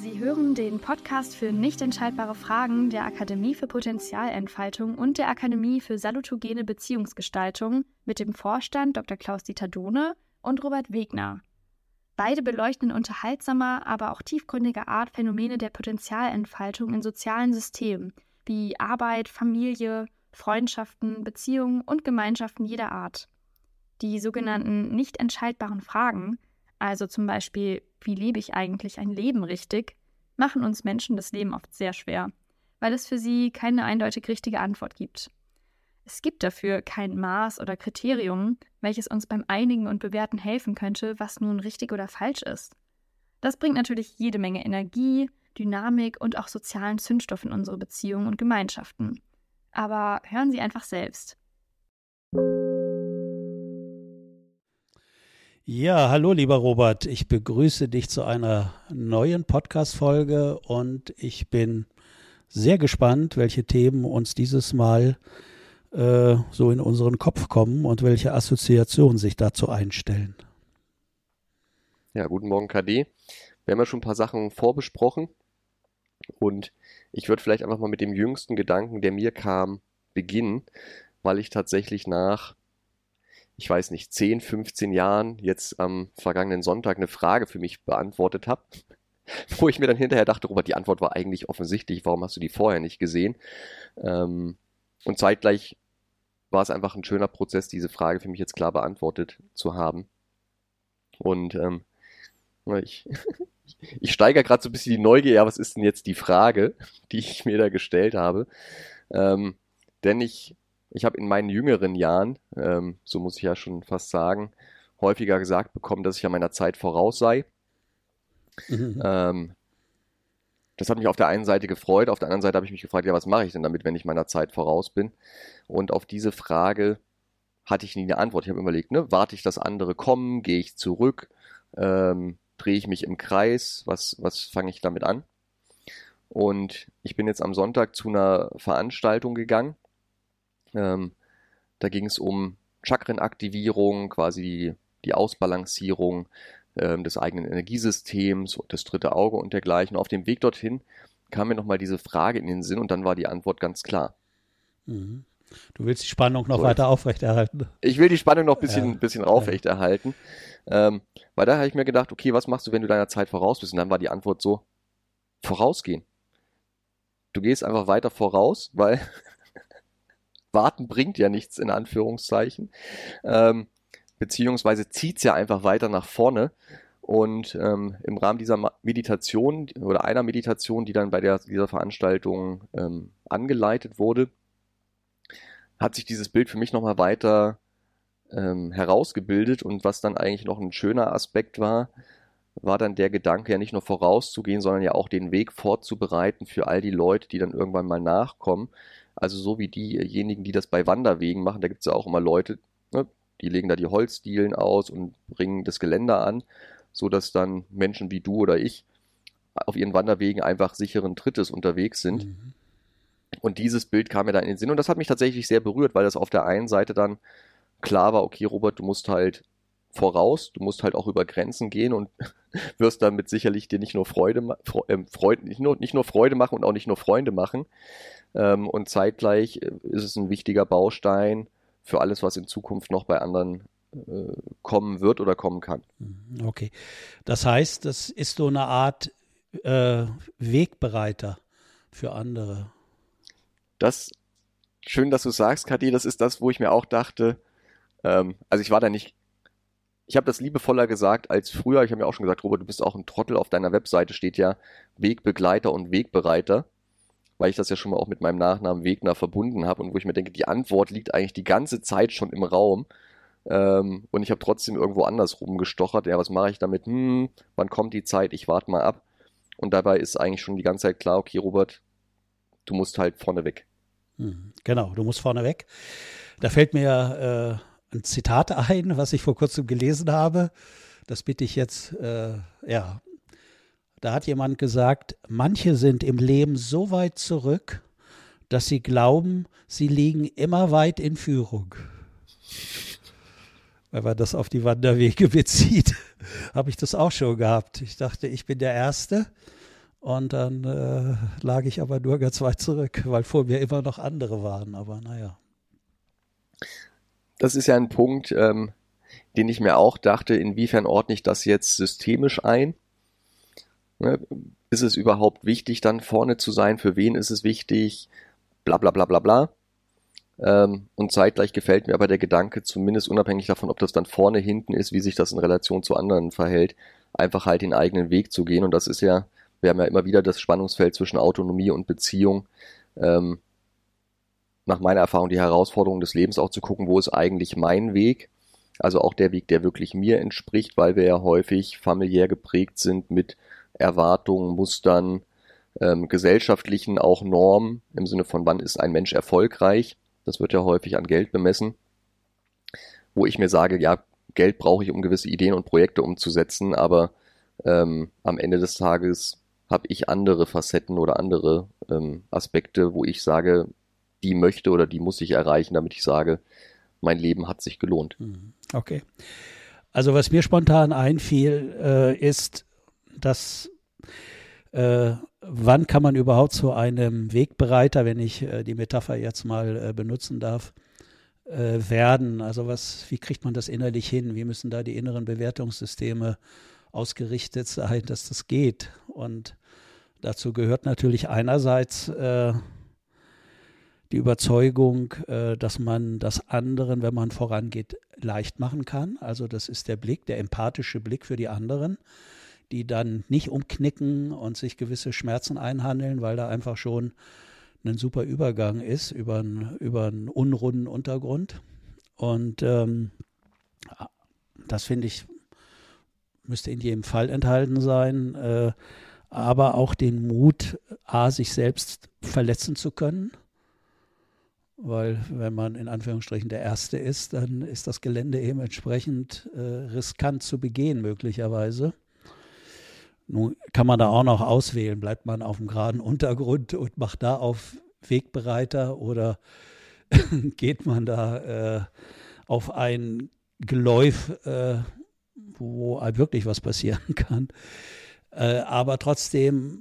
Sie hören den Podcast für nicht entscheidbare Fragen der Akademie für Potenzialentfaltung und der Akademie für salutogene Beziehungsgestaltung mit dem Vorstand Dr. Klaus-Dieter Dohne und Robert Wegner. Beide beleuchten in unterhaltsamer, aber auch tiefgründiger Art Phänomene der Potenzialentfaltung in sozialen Systemen wie Arbeit, Familie, Freundschaften, Beziehungen und Gemeinschaften jeder Art. Die sogenannten nicht entscheidbaren Fragen, also zum Beispiel, wie lebe ich eigentlich ein Leben richtig, machen uns Menschen das Leben oft sehr schwer, weil es für sie keine eindeutig richtige Antwort gibt. Es gibt dafür kein Maß oder Kriterium, welches uns beim Einigen und Bewerten helfen könnte, was nun richtig oder falsch ist. Das bringt natürlich jede Menge Energie, Dynamik und auch sozialen Zündstoff in unsere Beziehungen und Gemeinschaften. Aber hören Sie einfach selbst. Ja, hallo lieber Robert, ich begrüße dich zu einer neuen Podcast-Folge und ich bin sehr gespannt, welche Themen uns dieses Mal so in unseren Kopf kommen und welche Assoziationen sich dazu einstellen. Ja, guten Morgen KD. Wir haben ja schon ein paar Sachen vorbesprochen und ich würde vielleicht einfach mal mit dem jüngsten Gedanken, der mir kam, beginnen, weil ich tatsächlich nach 10, 15 Jahren jetzt am vergangenen Sonntag eine Frage für mich beantwortet habe, wo ich mir dann hinterher dachte, Robert, die Antwort war eigentlich offensichtlich, warum hast du die vorher nicht gesehen? Und zeitgleich war es einfach ein schöner Prozess, diese Frage für mich jetzt klar beantwortet zu haben. Und ich steigere gerade so ein bisschen die Neugier, ja, was ist denn jetzt die Frage, die ich mir da gestellt habe? Denn ich habe in meinen jüngeren Jahren, so muss ich ja schon fast sagen, häufiger gesagt bekommen, dass ich ja meiner Zeit voraus sei. Das hat mich auf der einen Seite gefreut, auf der anderen Seite habe ich mich gefragt, ja, was mache ich denn damit, wenn ich meiner Zeit voraus bin? Und auf diese Frage hatte ich nie eine Antwort. Ich habe überlegt, warte ich, dass andere kommen, gehe ich zurück, drehe ich mich im Kreis, was fange ich damit an? Und ich bin jetzt am Sonntag zu einer Veranstaltung gegangen. Da ging es um Chakrenaktivierung, quasi die Ausbalancierung des eigenen Energiesystems und das dritte Auge und dergleichen. Auf dem Weg dorthin kam mir nochmal diese Frage in den Sinn und dann war die Antwort ganz klar. Mhm. Du willst die Spannung noch weiter aufrechterhalten? Ich will die Spannung noch ein bisschen aufrechterhalten, weil da habe ich mir gedacht, okay, was machst du, wenn du deiner Zeit voraus bist? Und dann war die Antwort so, vorausgehen. Du gehst einfach weiter voraus, weil warten bringt ja nichts in Anführungszeichen, beziehungsweise zieht es ja einfach weiter nach vorne. Und im Rahmen dieser Meditation oder einer Meditation, die dann bei dieser Veranstaltung angeleitet wurde, hat sich dieses Bild für mich nochmal weiter herausgebildet. Und was dann eigentlich noch ein schöner Aspekt war dann der Gedanke, ja nicht nur vorauszugehen, sondern ja auch den Weg vorzubereiten für all die Leute, die dann irgendwann mal nachkommen. Also so wie diejenigen, die das bei Wanderwegen machen, da gibt es ja auch immer Leute, die legen da die Holzdielen aus und bringen das Geländer an, sodass dann Menschen wie du oder ich auf ihren Wanderwegen einfach sicheren Trittes unterwegs sind. Mhm. Und dieses Bild kam mir dann in den Sinn und das hat mich tatsächlich sehr berührt, weil das auf der einen Seite dann klar war, okay Robert, du musst halt voraus, du musst halt auch über Grenzen gehen und wirst damit sicherlich dir nicht nur Freude machen und auch nicht nur Freunde machen. Und zeitgleich ist es ein wichtiger Baustein für alles, was in Zukunft noch bei anderen kommen wird oder kommen kann. Okay, das heißt, das ist so eine Art Wegbereiter für andere. Schön, dass du sagst, Kadi, das ist das, wo ich mir auch dachte, also ich habe das liebevoller gesagt als früher. Ich habe mir auch schon gesagt, Robert, du bist auch ein Trottel. Auf deiner Webseite steht ja Wegbegleiter und Wegbereiter, weil ich das ja schon mal auch mit meinem Nachnamen Wegner verbunden habe und wo ich mir denke, die Antwort liegt eigentlich die ganze Zeit schon im Raum. Und ich habe trotzdem irgendwo anders rumgestochert. Ja, was mache ich damit? Wann kommt die Zeit? Ich warte mal ab. Und dabei ist eigentlich schon die ganze Zeit klar, okay, Robert, du musst halt vorne weg. Genau, du musst vorne weg. Da fällt mir ein Zitat ein, was ich vor kurzem gelesen habe. Das bitte ich jetzt, Da hat jemand gesagt, manche sind im Leben so weit zurück, dass sie glauben, sie liegen immer weit in Führung. Wenn man das auf die Wanderwege bezieht, habe ich das auch schon gehabt. Ich dachte, ich bin der Erste Und dann lag ich aber nur ganz weit zurück, weil vor mir immer noch andere waren. Aber naja. Das ist ja ein Punkt, den ich mir auch dachte, inwiefern ordne ich das jetzt systemisch ein? Ne? Ist es überhaupt wichtig, dann vorne zu sein? Für wen ist es wichtig? Bla bla bla bla bla. Und zeitgleich gefällt mir aber der Gedanke, zumindest unabhängig davon, ob das dann vorne, hinten ist, wie sich das in Relation zu anderen verhält, einfach halt den eigenen Weg zu gehen. Und das ist ja, wir haben ja immer wieder das Spannungsfeld zwischen Autonomie und Beziehung. Nach meiner Erfahrung die Herausforderung des Lebens auch zu gucken, wo ist eigentlich mein Weg? Also auch der Weg, der wirklich mir entspricht, weil wir ja häufig familiär geprägt sind mit Erwartungen, Mustern, gesellschaftlichen auch Normen im Sinne von, wann ist ein Mensch erfolgreich? Das wird ja häufig an Geld bemessen, wo ich mir sage, ja, Geld brauche ich, um gewisse Ideen und Projekte umzusetzen, aber am Ende des Tages habe ich andere Facetten oder andere Aspekte, wo ich sage, die möchte oder die muss ich erreichen, damit ich sage, mein Leben hat sich gelohnt. Okay. Also was mir spontan einfiel, ist, dass wann kann man überhaupt zu einem Wegbereiter, wenn ich die Metapher jetzt mal benutzen darf, werden? Also wie kriegt man das innerlich hin? Wie müssen da die inneren Bewertungssysteme ausgerichtet sein, dass das geht? Und dazu gehört natürlich einerseits die Überzeugung, dass man das anderen, wenn man vorangeht, leicht machen kann. Also das ist der Blick, der empathische Blick für die anderen, die dann nicht umknicken und sich gewisse Schmerzen einhandeln, weil da einfach schon ein super Übergang ist über einen unrunden Untergrund. Und das finde ich, müsste in jedem Fall enthalten sein, aber auch den Mut, sich selbst verletzen zu können. Weil wenn man in Anführungsstrichen der Erste ist, dann ist das Gelände eben entsprechend riskant zu begehen möglicherweise. Nun kann man da auch noch auswählen, bleibt man auf dem geraden Untergrund und macht da auf Wegbereiter oder geht man da auf ein Geläuf, wo wirklich was passieren kann. Aber trotzdem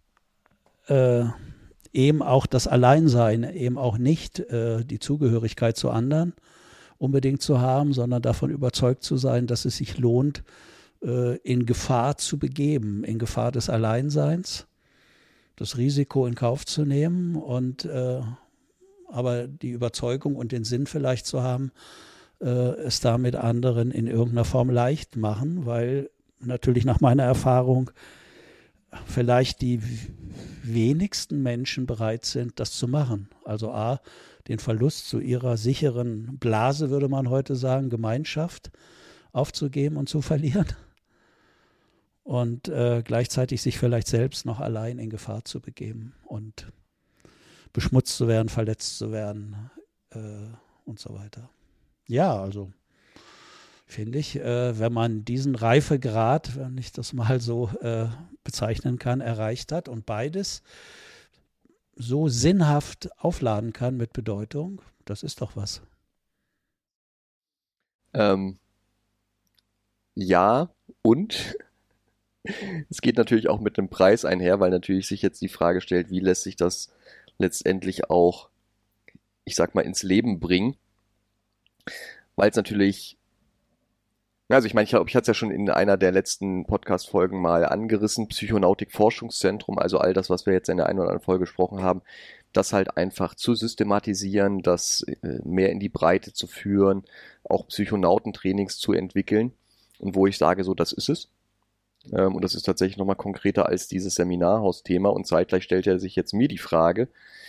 eben auch das Alleinsein, eben auch nicht die Zugehörigkeit zu anderen unbedingt zu haben, sondern davon überzeugt zu sein, dass es sich lohnt, in Gefahr zu begeben, in Gefahr des Alleinseins, das Risiko in Kauf zu nehmen und aber die Überzeugung und den Sinn vielleicht zu haben, es damit anderen in irgendeiner Form leicht machen, weil natürlich nach meiner Erfahrung vielleicht die wenigsten Menschen bereit sind, das zu machen. Also den Verlust zu ihrer sicheren Blase, würde man heute sagen, Gemeinschaft aufzugeben und zu verlieren. Und gleichzeitig sich vielleicht selbst noch allein in Gefahr zu begeben und beschmutzt zu werden, verletzt zu werden und so weiter. Ja, also finde ich, wenn man diesen Reifegrad, wenn ich das mal so bezeichnen kann, erreicht hat und beides so sinnhaft aufladen kann mit Bedeutung, das ist doch was. Ja, und es geht natürlich auch mit einem Preis einher, weil natürlich sich jetzt die Frage stellt, wie lässt sich das letztendlich auch, ich sag mal, ins Leben bringen, weil es natürlich, also ich meine, ich glaube, ich hatte es ja schon in einer der letzten Podcast-Folgen mal angerissen, Psychonautik-Forschungszentrum, also all das, was wir jetzt in der einen oder anderen Folge gesprochen haben, das halt einfach zu systematisieren, das mehr in die Breite zu führen, auch Psychonautentrainings zu entwickeln und wo ich sage, so, das ist es. Und das ist tatsächlich nochmal konkreter als dieses Seminarhaus-Thema und zeitgleich stellt er sich jetzt mir die Frage,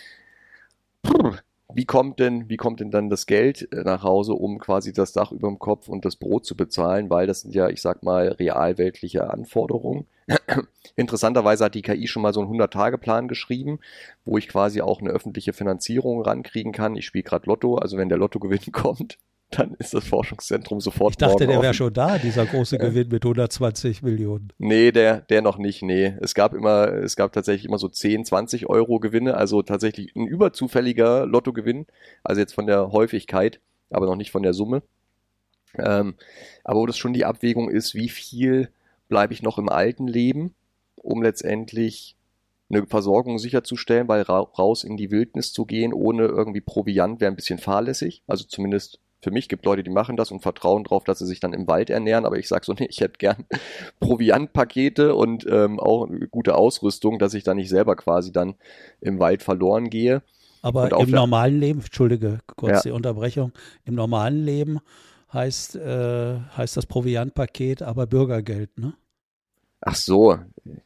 wie kommt denn dann das Geld nach Hause, um quasi das Dach über dem Kopf und das Brot zu bezahlen, weil das sind ja, ich sag mal, realweltliche Anforderungen. Interessanterweise hat die KI schon mal so einen 100-Tage-Plan geschrieben, wo ich quasi auch eine öffentliche Finanzierung rankriegen kann. Ich spiele gerade Lotto, also wenn der Lottogewinn kommt, dann ist das Forschungszentrum sofort. Ich dachte, der wäre schon da, dieser große Gewinn mit 120 Millionen. Nee, der noch nicht, nee. Es gab tatsächlich immer so 10, 20 Euro Gewinne, also tatsächlich ein überzufälliger Lottogewinn, also jetzt von der Häufigkeit, aber noch nicht von der Summe. Aber wo das schon die Abwägung ist, wie viel bleibe ich noch im alten Leben, um letztendlich eine Versorgung sicherzustellen, weil raus in die Wildnis zu gehen ohne irgendwie Proviant wäre ein bisschen fahrlässig. Also zumindest für mich, gibt Leute, die machen das und vertrauen drauf, dass sie sich dann im Wald ernähren, aber ich sage so, nee, ich hätte gern Proviantpakete und auch eine gute Ausrüstung, dass ich dann nicht selber quasi dann im Wald verloren gehe. Aber im normalen Leben, entschuldige kurz die Unterbrechung, im normalen Leben heißt das Proviantpaket aber Bürgergeld, ne? Ach so,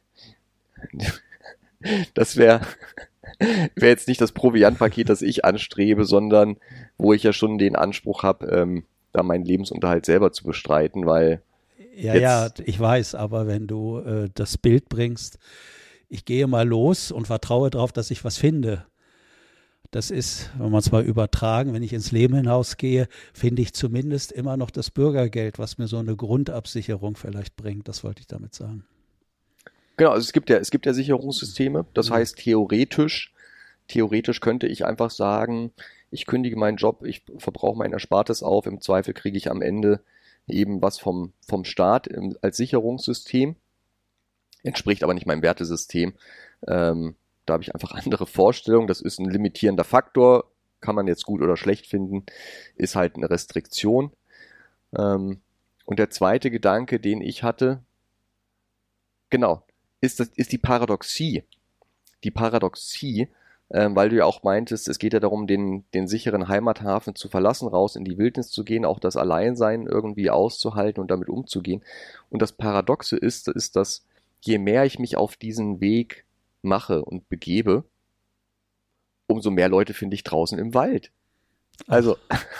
das wäre jetzt nicht das Proviantpaket, das ich anstrebe, sondern wo ich ja schon den Anspruch habe, da meinen Lebensunterhalt selber zu bestreiten, weil ja, ich weiß, aber wenn du das Bild bringst, ich gehe mal los und vertraue darauf, dass ich was finde. Das ist, wenn man es mal übertragen, wenn ich ins Leben hinausgehe, finde ich zumindest immer noch das Bürgergeld, was mir so eine Grundabsicherung vielleicht bringt. Das wollte ich damit sagen. Genau, also es gibt ja Sicherungssysteme. Das heißt, theoretisch könnte ich einfach sagen, ich kündige meinen Job, ich verbrauche mein Erspartes auf, im Zweifel kriege ich am Ende eben was vom Staat als Sicherungssystem. Entspricht aber nicht meinem Wertesystem. Da habe ich einfach andere Vorstellungen. Das ist ein limitierender Faktor. Kann man jetzt gut oder schlecht finden. Ist halt eine Restriktion. Und der zweite Gedanke, den ich hatte, genau, ist die Paradoxie. Die Paradoxie, weil du ja auch meintest, es geht ja darum, den sicheren Heimathafen zu verlassen, raus in die Wildnis zu gehen, auch das Alleinsein irgendwie auszuhalten und damit umzugehen. Und das Paradoxe ist, dass je mehr ich mich auf diesen Weg mache und begebe, umso mehr Leute finde ich draußen im Wald. Also,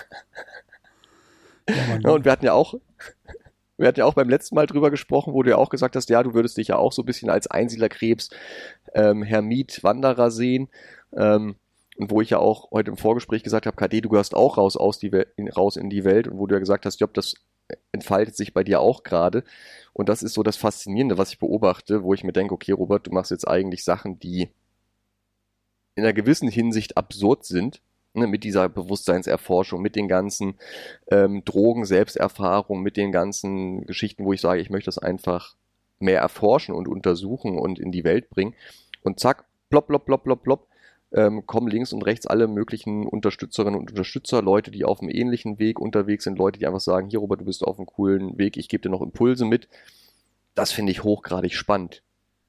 ja, und wir hatten ja auch beim letzten Mal drüber gesprochen, wo du ja auch gesagt hast, ja, du würdest dich ja auch so ein bisschen als Einsiedlerkrebs, Hermit, Wanderer sehen. Und wo ich ja auch heute im Vorgespräch gesagt habe, KD, du gehörst auch raus in die Welt, und wo du ja gesagt hast, Job, das entfaltet sich bei dir auch gerade. Und das ist so das Faszinierende, was ich beobachte, wo ich mir denke, okay, Robert, du machst jetzt eigentlich Sachen, die in einer gewissen Hinsicht absurd sind, ne, mit dieser Bewusstseinserforschung, mit den ganzen Drogen-Selbsterfahrungen, mit den ganzen Geschichten, wo ich sage, ich möchte das einfach mehr erforschen und untersuchen und in die Welt bringen. Und zack, plopp, plopp, plopp, plopp, plopp, kommen links und rechts alle möglichen Unterstützerinnen und Unterstützer, Leute, die auf einem ähnlichen Weg unterwegs sind, Leute, die einfach sagen, hier Robert, du bist auf einem coolen Weg, ich gebe dir noch Impulse mit. Das finde ich hochgradig spannend.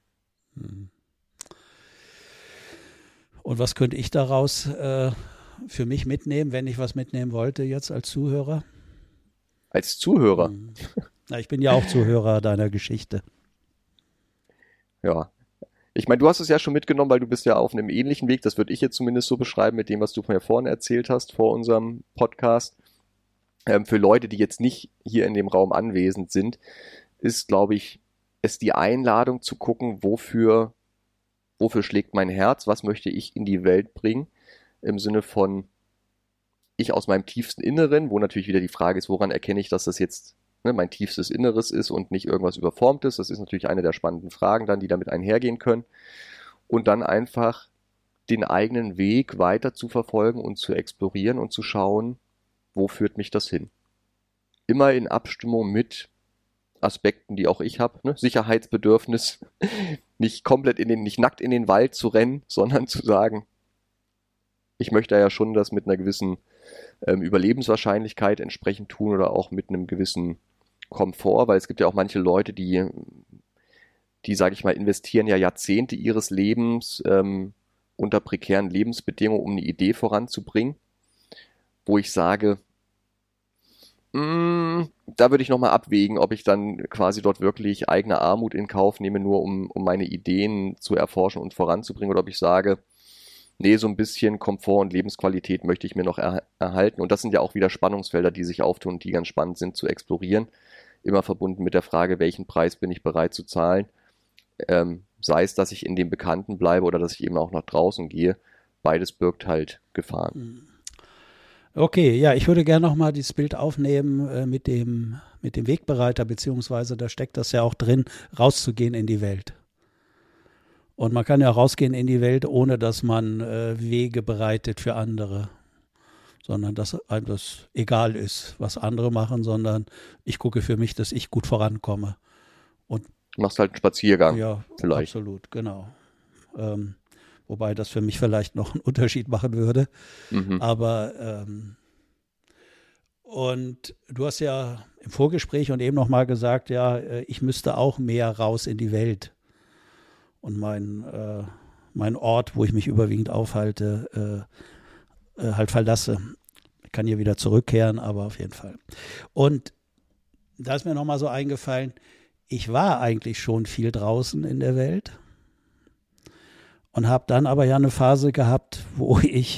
Und was könnte ich daraus für mich mitnehmen, wenn ich was mitnehmen wollte jetzt als Zuhörer? Als Zuhörer? Na, ich bin ja auch Zuhörer deiner Geschichte. Ja. Ich meine, du hast es ja schon mitgenommen, weil du bist ja auf einem ähnlichen Weg, das würde ich jetzt zumindest so beschreiben, mit dem, was du mir vorhin erzählt hast, vor unserem Podcast. Für Leute, die jetzt nicht hier in dem Raum anwesend sind, ist, glaube ich, es die Einladung zu gucken, wofür schlägt mein Herz, was möchte ich in die Welt bringen, im Sinne von ich aus meinem tiefsten Inneren, wo natürlich wieder die Frage ist, woran erkenne ich, dass das jetzt mein tiefstes Inneres ist und nicht irgendwas Überformtes. Das ist natürlich eine der spannenden Fragen dann, die damit einhergehen können. Und dann einfach den eigenen Weg weiter zu verfolgen und zu explorieren und zu schauen, wo führt mich das hin. Immer in Abstimmung mit Aspekten, die auch ich habe, ne? Sicherheitsbedürfnis, nicht nackt in den Wald zu rennen, sondern zu sagen, ich möchte ja schon das mit einer gewissen Überlebenswahrscheinlichkeit entsprechend tun oder auch mit einem gewissen Komfort, weil es gibt ja auch manche Leute, die sage ich mal, investieren ja Jahrzehnte ihres Lebens unter prekären Lebensbedingungen, um eine Idee voranzubringen, wo ich sage, da würde ich nochmal abwägen, ob ich dann quasi dort wirklich eigene Armut in Kauf nehme, nur um meine Ideen zu erforschen und voranzubringen, oder ob ich sage, nee, so ein bisschen Komfort und Lebensqualität möchte ich mir noch erhalten. Und das sind ja auch wieder Spannungsfelder, die sich auftun und die ganz spannend sind zu explorieren. Immer verbunden mit der Frage, welchen Preis bin ich bereit zu zahlen. Sei es, dass ich in dem Bekannten bleibe oder dass ich eben auch nach draußen gehe. Beides birgt halt Gefahren. Okay, ja, ich würde gerne nochmal dieses Bild aufnehmen mit dem Wegbereiter, beziehungsweise da steckt das ja auch drin, rauszugehen in die Welt. Und man kann ja rausgehen in die Welt, ohne dass man Wege bereitet für andere, sondern dass einem das egal ist, was andere machen, sondern ich gucke für mich, dass ich gut vorankomme. Und du machst halt einen Spaziergang. Ja, vielleicht. Absolut, genau. Wobei das für mich vielleicht noch einen Unterschied machen würde. Mhm. Aber und du hast ja im Vorgespräch und eben nochmal gesagt, ja, ich müsste auch mehr raus in die Welt. Und mein Ort, wo ich mich überwiegend aufhalte, halt verlasse. Ich kann hier wieder zurückkehren, aber auf jeden Fall. Und da ist mir nochmal so eingefallen, ich war eigentlich schon viel draußen in der Welt und habe dann aber ja eine Phase gehabt, wo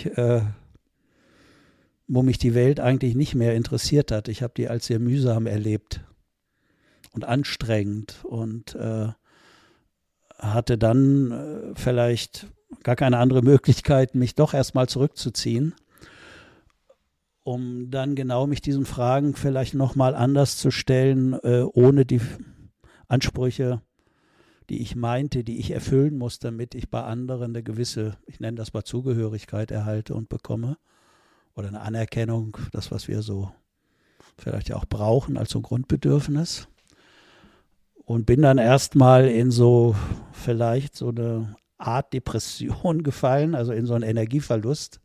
mich die Welt eigentlich nicht mehr interessiert hat. Ich habe die als sehr mühsam erlebt und anstrengend und hatte dann vielleicht gar keine andere Möglichkeit, mich doch erstmal zurückzuziehen, um dann genau mich diesen Fragen vielleicht nochmal anders zu stellen, ohne die Ansprüche, die ich meinte, die ich erfüllen muss, damit ich bei anderen eine gewisse, ich nenne das mal Zugehörigkeit erhalte und bekomme oder eine Anerkennung, das, was wir so vielleicht ja auch brauchen als so ein Grundbedürfnis. Und bin dann erstmal in so vielleicht so eine Art Depression gefallen, also in so einen Energieverlust.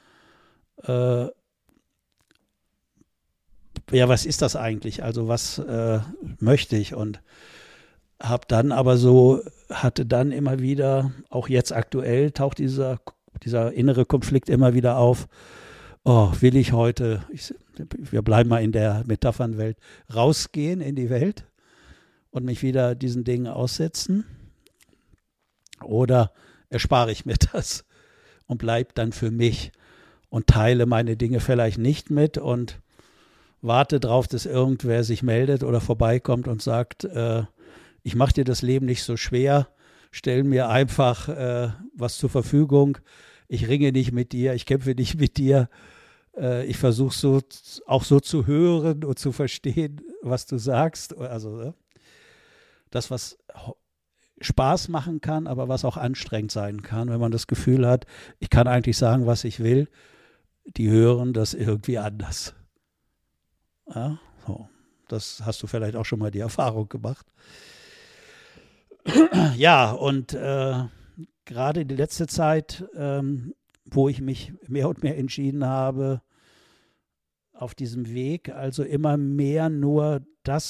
Ja, was ist das eigentlich? Also was möchte ich? Und hatte dann immer wieder, auch jetzt aktuell, taucht dieser innere Konflikt immer wieder auf. Oh, will ich heute, wir bleiben mal in der Metaphernwelt, rausgehen in die Welt und mich wieder diesen Dingen aussetzen? Oder erspare ich mir das und bleibe dann für mich und teile meine Dinge vielleicht nicht mit und warte darauf, dass irgendwer sich meldet oder vorbeikommt und sagt, ich mache dir das Leben nicht so schwer, stell mir einfach was zur Verfügung, ich ringe nicht mit dir, ich kämpfe nicht mit dir, ich versuche auch so zu hören und zu verstehen, was du sagst. Also das, was Spaß machen kann, aber was auch anstrengend sein kann, wenn man das Gefühl hat, ich kann eigentlich sagen, was ich will, die hören das irgendwie anders. Ja, so. Das hast du vielleicht auch schon mal die Erfahrung gemacht. Ja, und gerade die letzte Zeit, wo ich mich mehr und mehr entschieden habe, auf diesem Weg, also immer mehr nur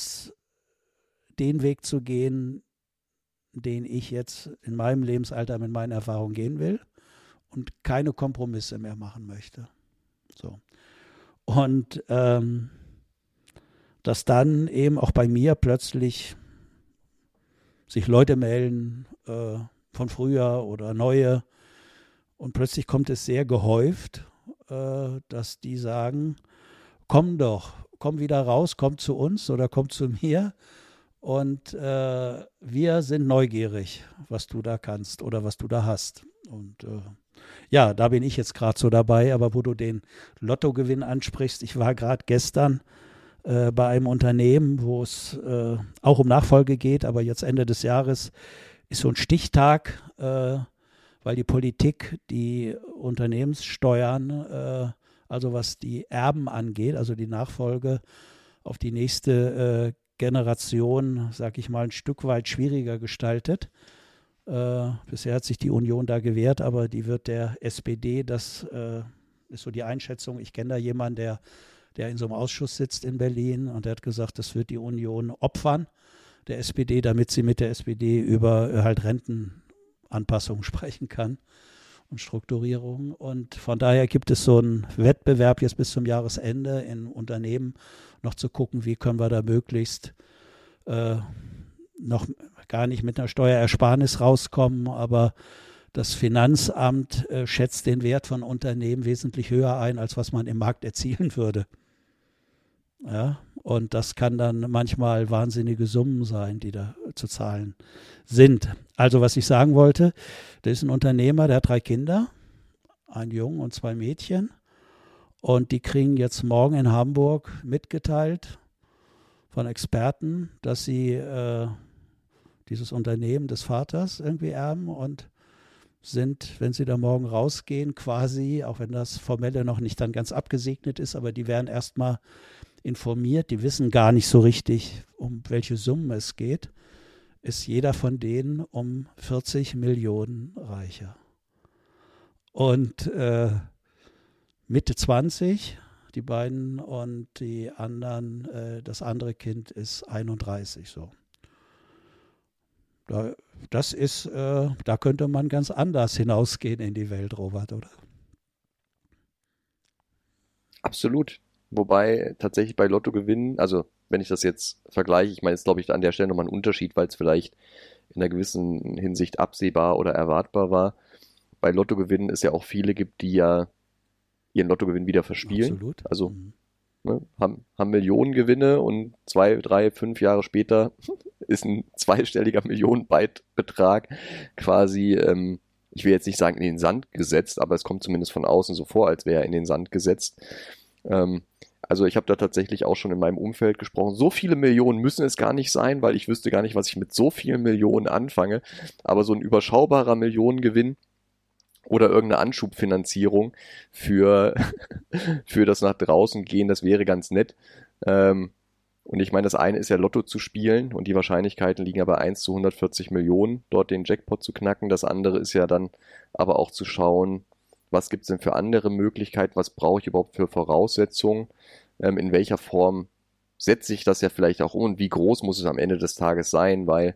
den Weg zu gehen, den ich jetzt in meinem Lebensalter mit meinen Erfahrungen gehen will und keine Kompromisse mehr machen möchte. So. Und dass dann eben auch bei mir plötzlich sich Leute melden von früher oder neue und plötzlich kommt es sehr gehäuft, dass die sagen, komm wieder raus, komm zu uns oder komm zu mir und wir sind neugierig, was du da kannst oder was du da hast. Und ja, da bin ich jetzt gerade so dabei, aber wo du den Lottogewinn ansprichst, ich war gerade gestern bei einem Unternehmen, wo es auch um Nachfolge geht, aber jetzt Ende des Jahres ist so ein Stichtag, weil die Politik die Unternehmenssteuern, also was die Erben angeht, also die Nachfolge auf die nächste Generation, sag ich mal, ein Stück weit schwieriger gestaltet. Bisher hat sich die Union da gewehrt, aber die wird der SPD, das ist so die Einschätzung, ich kenne da jemanden, der in so einem Ausschuss sitzt in Berlin und der hat gesagt, das wird die Union opfern, der SPD, damit sie mit der SPD über halt Rentenanpassungen sprechen kann und Strukturierung. Und von daher gibt es so einen Wettbewerb jetzt bis zum Jahresende in Unternehmen noch zu gucken, wie können wir da möglichst noch gar nicht mit einer Steuerersparnis rauskommen, aber das Finanzamt schätzt den Wert von Unternehmen wesentlich höher ein, als was man im Markt erzielen würde. Ja, und das kann dann manchmal wahnsinnige Summen sein, die da zu zahlen sind. Also was ich sagen wollte, da ist ein Unternehmer, der hat 3 Kinder, einen Jungen und 2 Mädchen. Und die kriegen jetzt morgen in Hamburg mitgeteilt von Experten, dass sie dieses Unternehmen des Vaters irgendwie erben und sind, wenn sie da morgen rausgehen, quasi, auch wenn das Formelle noch nicht dann ganz abgesegnet ist, aber die werden erstmal informiert, die wissen gar nicht so richtig, um welche Summen es geht, ist jeder von denen um 40 Millionen reicher. Und Mitte 20, die beiden, und die anderen, das andere Kind ist 31 so. Da könnte man ganz anders hinausgehen in die Welt, Robert, oder? Absolut. Wobei tatsächlich bei Lottogewinnen, also wenn ich das jetzt vergleiche, ich meine, jetzt glaube ich an der Stelle nochmal ein Unterschied, weil es vielleicht in einer gewissen Hinsicht absehbar oder erwartbar war. Bei Lottogewinnen es ja auch viele gibt, die ja ihren Lottogewinn wieder verspielen. Absolut. Also haben Millionen Gewinne und 2, 3, 5 Jahre später ist ein zweistelliger Millionenbetrag quasi, ich will jetzt nicht sagen in den Sand gesetzt, aber es kommt zumindest von außen so vor, als wäre er in den Sand gesetzt. Also ich habe da tatsächlich auch schon in meinem Umfeld gesprochen. So viele Millionen müssen es gar nicht sein, weil ich wüsste gar nicht, was ich mit so vielen Millionen anfange. Aber so ein überschaubarer Millionengewinn oder irgendeine Anschubfinanzierung für das nach draußen gehen, das wäre ganz nett. Und ich meine, das eine ist ja Lotto zu spielen und die Wahrscheinlichkeiten liegen ja bei 1 zu 140 Millionen, dort den Jackpot zu knacken. Das andere ist ja dann aber auch zu schauen, was gibt es denn für andere Möglichkeiten, was brauche ich überhaupt für Voraussetzungen, in welcher Form setze ich das ja vielleicht auch um und wie groß muss es am Ende des Tages sein, weil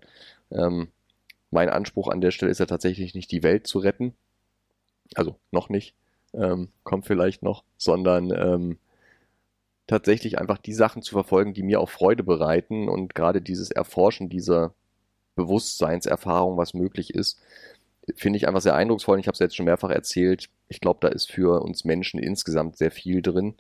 mein Anspruch an der Stelle ist ja tatsächlich nicht die Welt zu retten, also noch nicht, kommt vielleicht noch, sondern tatsächlich einfach die Sachen zu verfolgen, die mir auch Freude bereiten und gerade dieses Erforschen dieser Bewusstseinserfahrung, was möglich ist, finde ich einfach sehr eindrucksvoll. Ich habe es jetzt schon mehrfach erzählt. Ich glaube, da ist für uns Menschen insgesamt sehr viel drin,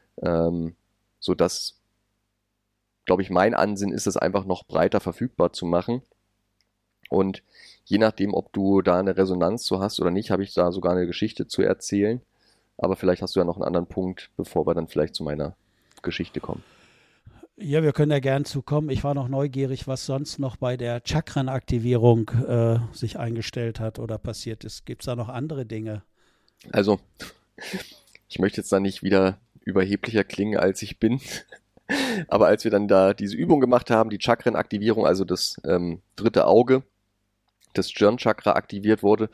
sodass, glaube ich, mein Ansinnen ist es einfach noch breiter verfügbar zu machen. Und je nachdem, ob du da eine Resonanz zu hast oder nicht, habe ich da sogar eine Geschichte zu erzählen. Aber vielleicht hast du ja noch einen anderen Punkt, bevor wir dann vielleicht zu meiner Geschichte kommen. Ja, wir können da gern zukommen. Ich war noch neugierig, was sonst noch bei der Chakrenaktivierung sich eingestellt hat oder passiert ist. Gibt es da noch andere Dinge? Also, ich möchte jetzt da nicht wieder überheblicher klingen, als ich bin. Aber als wir dann da diese Übung gemacht haben, die Chakrenaktivierung, also das dritte Auge, das Stirnchakra aktiviert wurde,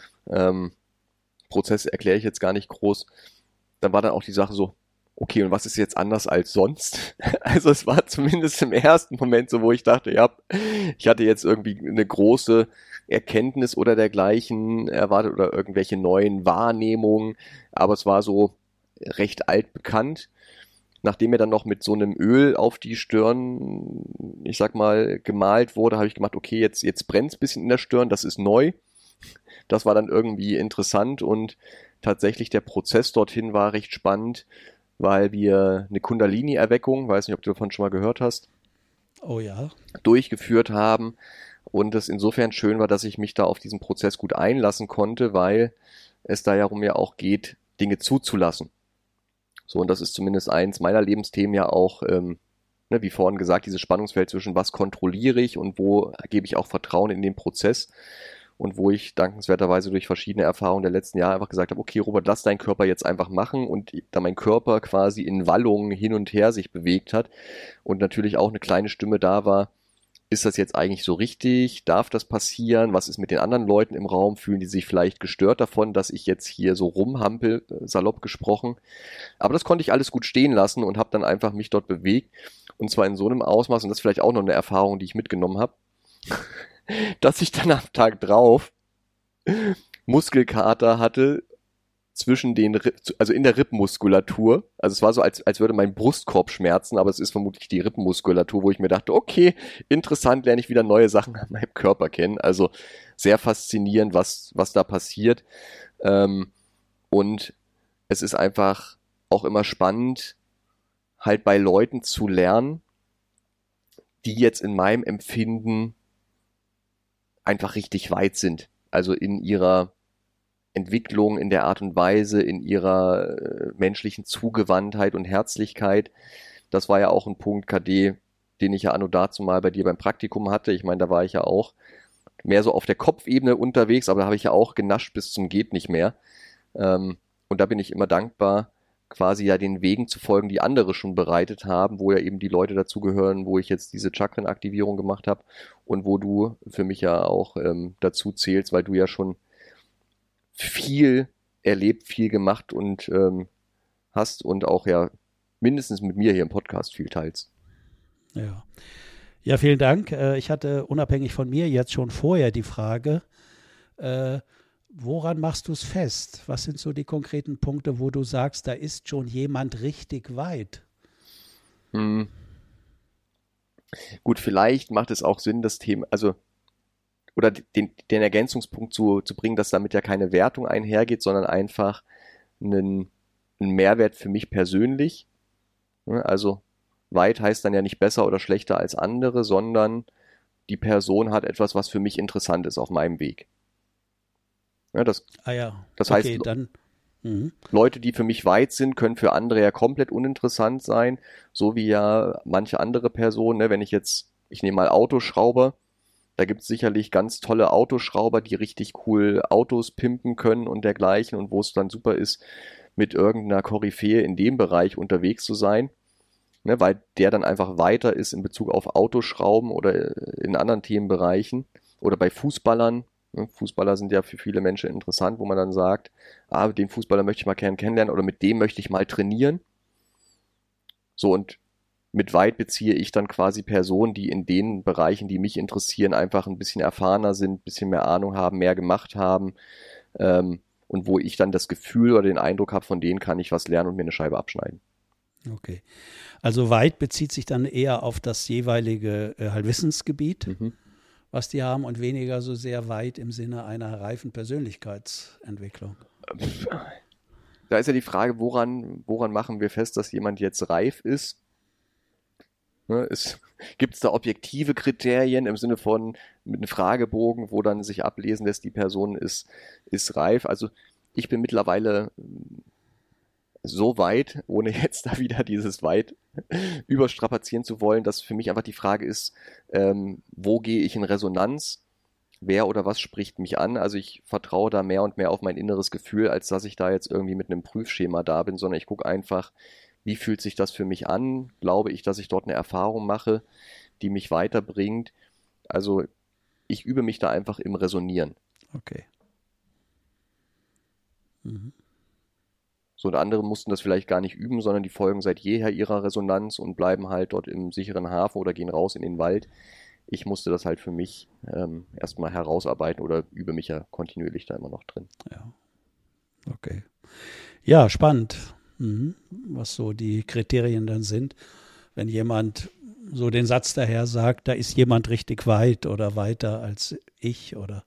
Prozess erkläre ich jetzt gar nicht groß, dann war dann auch die Sache so, okay, und was ist jetzt anders als sonst? Also es war zumindest im ersten Moment so, wo ich dachte, ja, ich hatte jetzt irgendwie eine große Erkenntnis oder dergleichen erwartet oder irgendwelche neuen Wahrnehmungen, aber es war so recht altbekannt. Nachdem er dann noch mit so einem Öl auf die Stirn, ich sag mal, gemalt wurde, habe ich gemacht, okay, jetzt brennt es ein bisschen in der Stirn, das ist neu. Das war dann irgendwie interessant und tatsächlich der Prozess dorthin war recht spannend, weil wir eine Kundalini-Erweckung, weiß nicht, ob du davon schon mal gehört hast, oh ja, durchgeführt haben und es insofern schön war, dass ich mich da auf diesen Prozess gut einlassen konnte, weil es da ja auch geht, Dinge zuzulassen. So, und das ist zumindest eins meiner Lebensthemen ja auch, wie vorhin gesagt, dieses Spannungsfeld zwischen was kontrolliere ich und wo gebe ich auch Vertrauen in den Prozess. Und wo ich dankenswerterweise durch verschiedene Erfahrungen der letzten Jahre einfach gesagt habe, okay, Robert, lass deinen Körper jetzt einfach machen. Und da mein Körper quasi in Wallungen hin und her sich bewegt hat und natürlich auch eine kleine Stimme da war, ist das jetzt eigentlich so richtig? Darf das passieren? Was ist mit den anderen Leuten im Raum? Fühlen die sich vielleicht gestört davon, dass ich jetzt hier so rumhampel, salopp gesprochen? Aber das konnte ich alles gut stehen lassen und habe dann einfach mich dort bewegt. Und zwar in so einem Ausmaß, und das ist vielleicht auch noch eine Erfahrung, die ich mitgenommen habe, dass ich dann am Tag drauf Muskelkater hatte zwischen den also in der Rippenmuskulatur. Also es war so, als würde mein Brustkorb schmerzen, aber es ist vermutlich die Rippenmuskulatur, wo ich mir dachte, okay, interessant, lerne ich wieder neue Sachen an meinem Körper kennen. Also sehr faszinierend, was da passiert. Und es ist einfach auch immer spannend, halt bei Leuten zu lernen, die jetzt in meinem Empfinden einfach richtig weit sind. Also in ihrer Entwicklung, in der Art und Weise, in ihrer menschlichen Zugewandtheit und Herzlichkeit. Das war ja auch ein Punkt, KD, den ich ja anno dazu mal bei dir beim Praktikum hatte. Ich meine, da war ich ja auch mehr so auf der Kopfebene unterwegs, aber da habe ich ja auch genascht bis zum geht nicht mehr. Und da bin ich immer dankbar, quasi ja den Wegen zu folgen, die andere schon bereitet haben, wo ja eben die Leute dazugehören, wo ich jetzt diese Chakrenaktivierung gemacht habe und wo du für mich ja auch dazu zählst, weil du ja schon viel erlebt, viel gemacht und hast und auch ja mindestens mit mir hier im Podcast viel teilst. Ja. Ja, vielen Dank. Ich hatte unabhängig von mir jetzt schon vorher die Frage, woran machst du es fest? Was sind so die konkreten Punkte, wo du sagst, da ist schon jemand richtig weit? Gut, vielleicht macht es auch Sinn, das Thema, also oder den Ergänzungspunkt zu bringen, dass damit ja keine Wertung einhergeht, sondern einfach ein Mehrwert für mich persönlich. Also weit heißt dann ja nicht besser oder schlechter als andere, sondern die Person hat etwas, was für mich interessant ist auf meinem Weg. Ja, das okay, heißt, dann, Leute, die für mich weit sind, können für andere ja komplett uninteressant sein, so wie ja manche andere Personen, ne, ich nehme mal Autoschrauber, da gibt es sicherlich ganz tolle Autoschrauber, die richtig cool Autos pimpen können und dergleichen und wo es dann super ist, mit irgendeiner Koryphäe in dem Bereich unterwegs zu sein, ne, weil der dann einfach weiter ist in Bezug auf Autoschrauben oder in anderen Themenbereichen oder bei Fußballern. Fußballer sind ja für viele Menschen interessant, wo man dann sagt, den Fußballer möchte ich mal kennenlernen oder mit dem möchte ich mal trainieren. So, und mit weit beziehe ich dann quasi Personen, die in den Bereichen, die mich interessieren, einfach ein bisschen erfahrener sind, ein bisschen mehr Ahnung haben, mehr gemacht haben und wo ich dann das Gefühl oder den Eindruck habe, von denen kann ich was lernen und mir eine Scheibe abschneiden. Okay. Also weit bezieht sich dann eher auf das jeweilige Wissensgebiet, was die haben und weniger so sehr weit im Sinne einer reifen Persönlichkeitsentwicklung. Da ist ja die Frage, woran machen wir fest, dass jemand jetzt reif ist? Ne, gibt es da objektive Kriterien im Sinne von mit einem Fragebogen, wo dann sich ablesen lässt, die Person ist reif? Also ich bin mittlerweile so weit, ohne jetzt da wieder dieses weit überstrapazieren zu wollen, dass für mich einfach die Frage ist, wo gehe ich in Resonanz? Wer oder was spricht mich an? Also ich vertraue da mehr und mehr auf mein inneres Gefühl, als dass ich da jetzt irgendwie mit einem Prüfschema da bin, sondern ich gucke einfach, wie fühlt sich das für mich an? Glaube ich, dass ich dort eine Erfahrung mache, die mich weiterbringt? Also ich übe mich da einfach im Resonieren. Okay. So, und andere mussten das vielleicht gar nicht üben, sondern die folgen seit jeher ihrer Resonanz und bleiben halt dort im sicheren Hafen oder gehen raus in den Wald. Ich musste das halt für mich erstmal herausarbeiten oder übe mich ja kontinuierlich da immer noch drin. Ja, okay. Ja, spannend, was so die Kriterien dann sind. Wenn jemand so den Satz daher sagt, da ist jemand richtig weit oder weiter als ich oder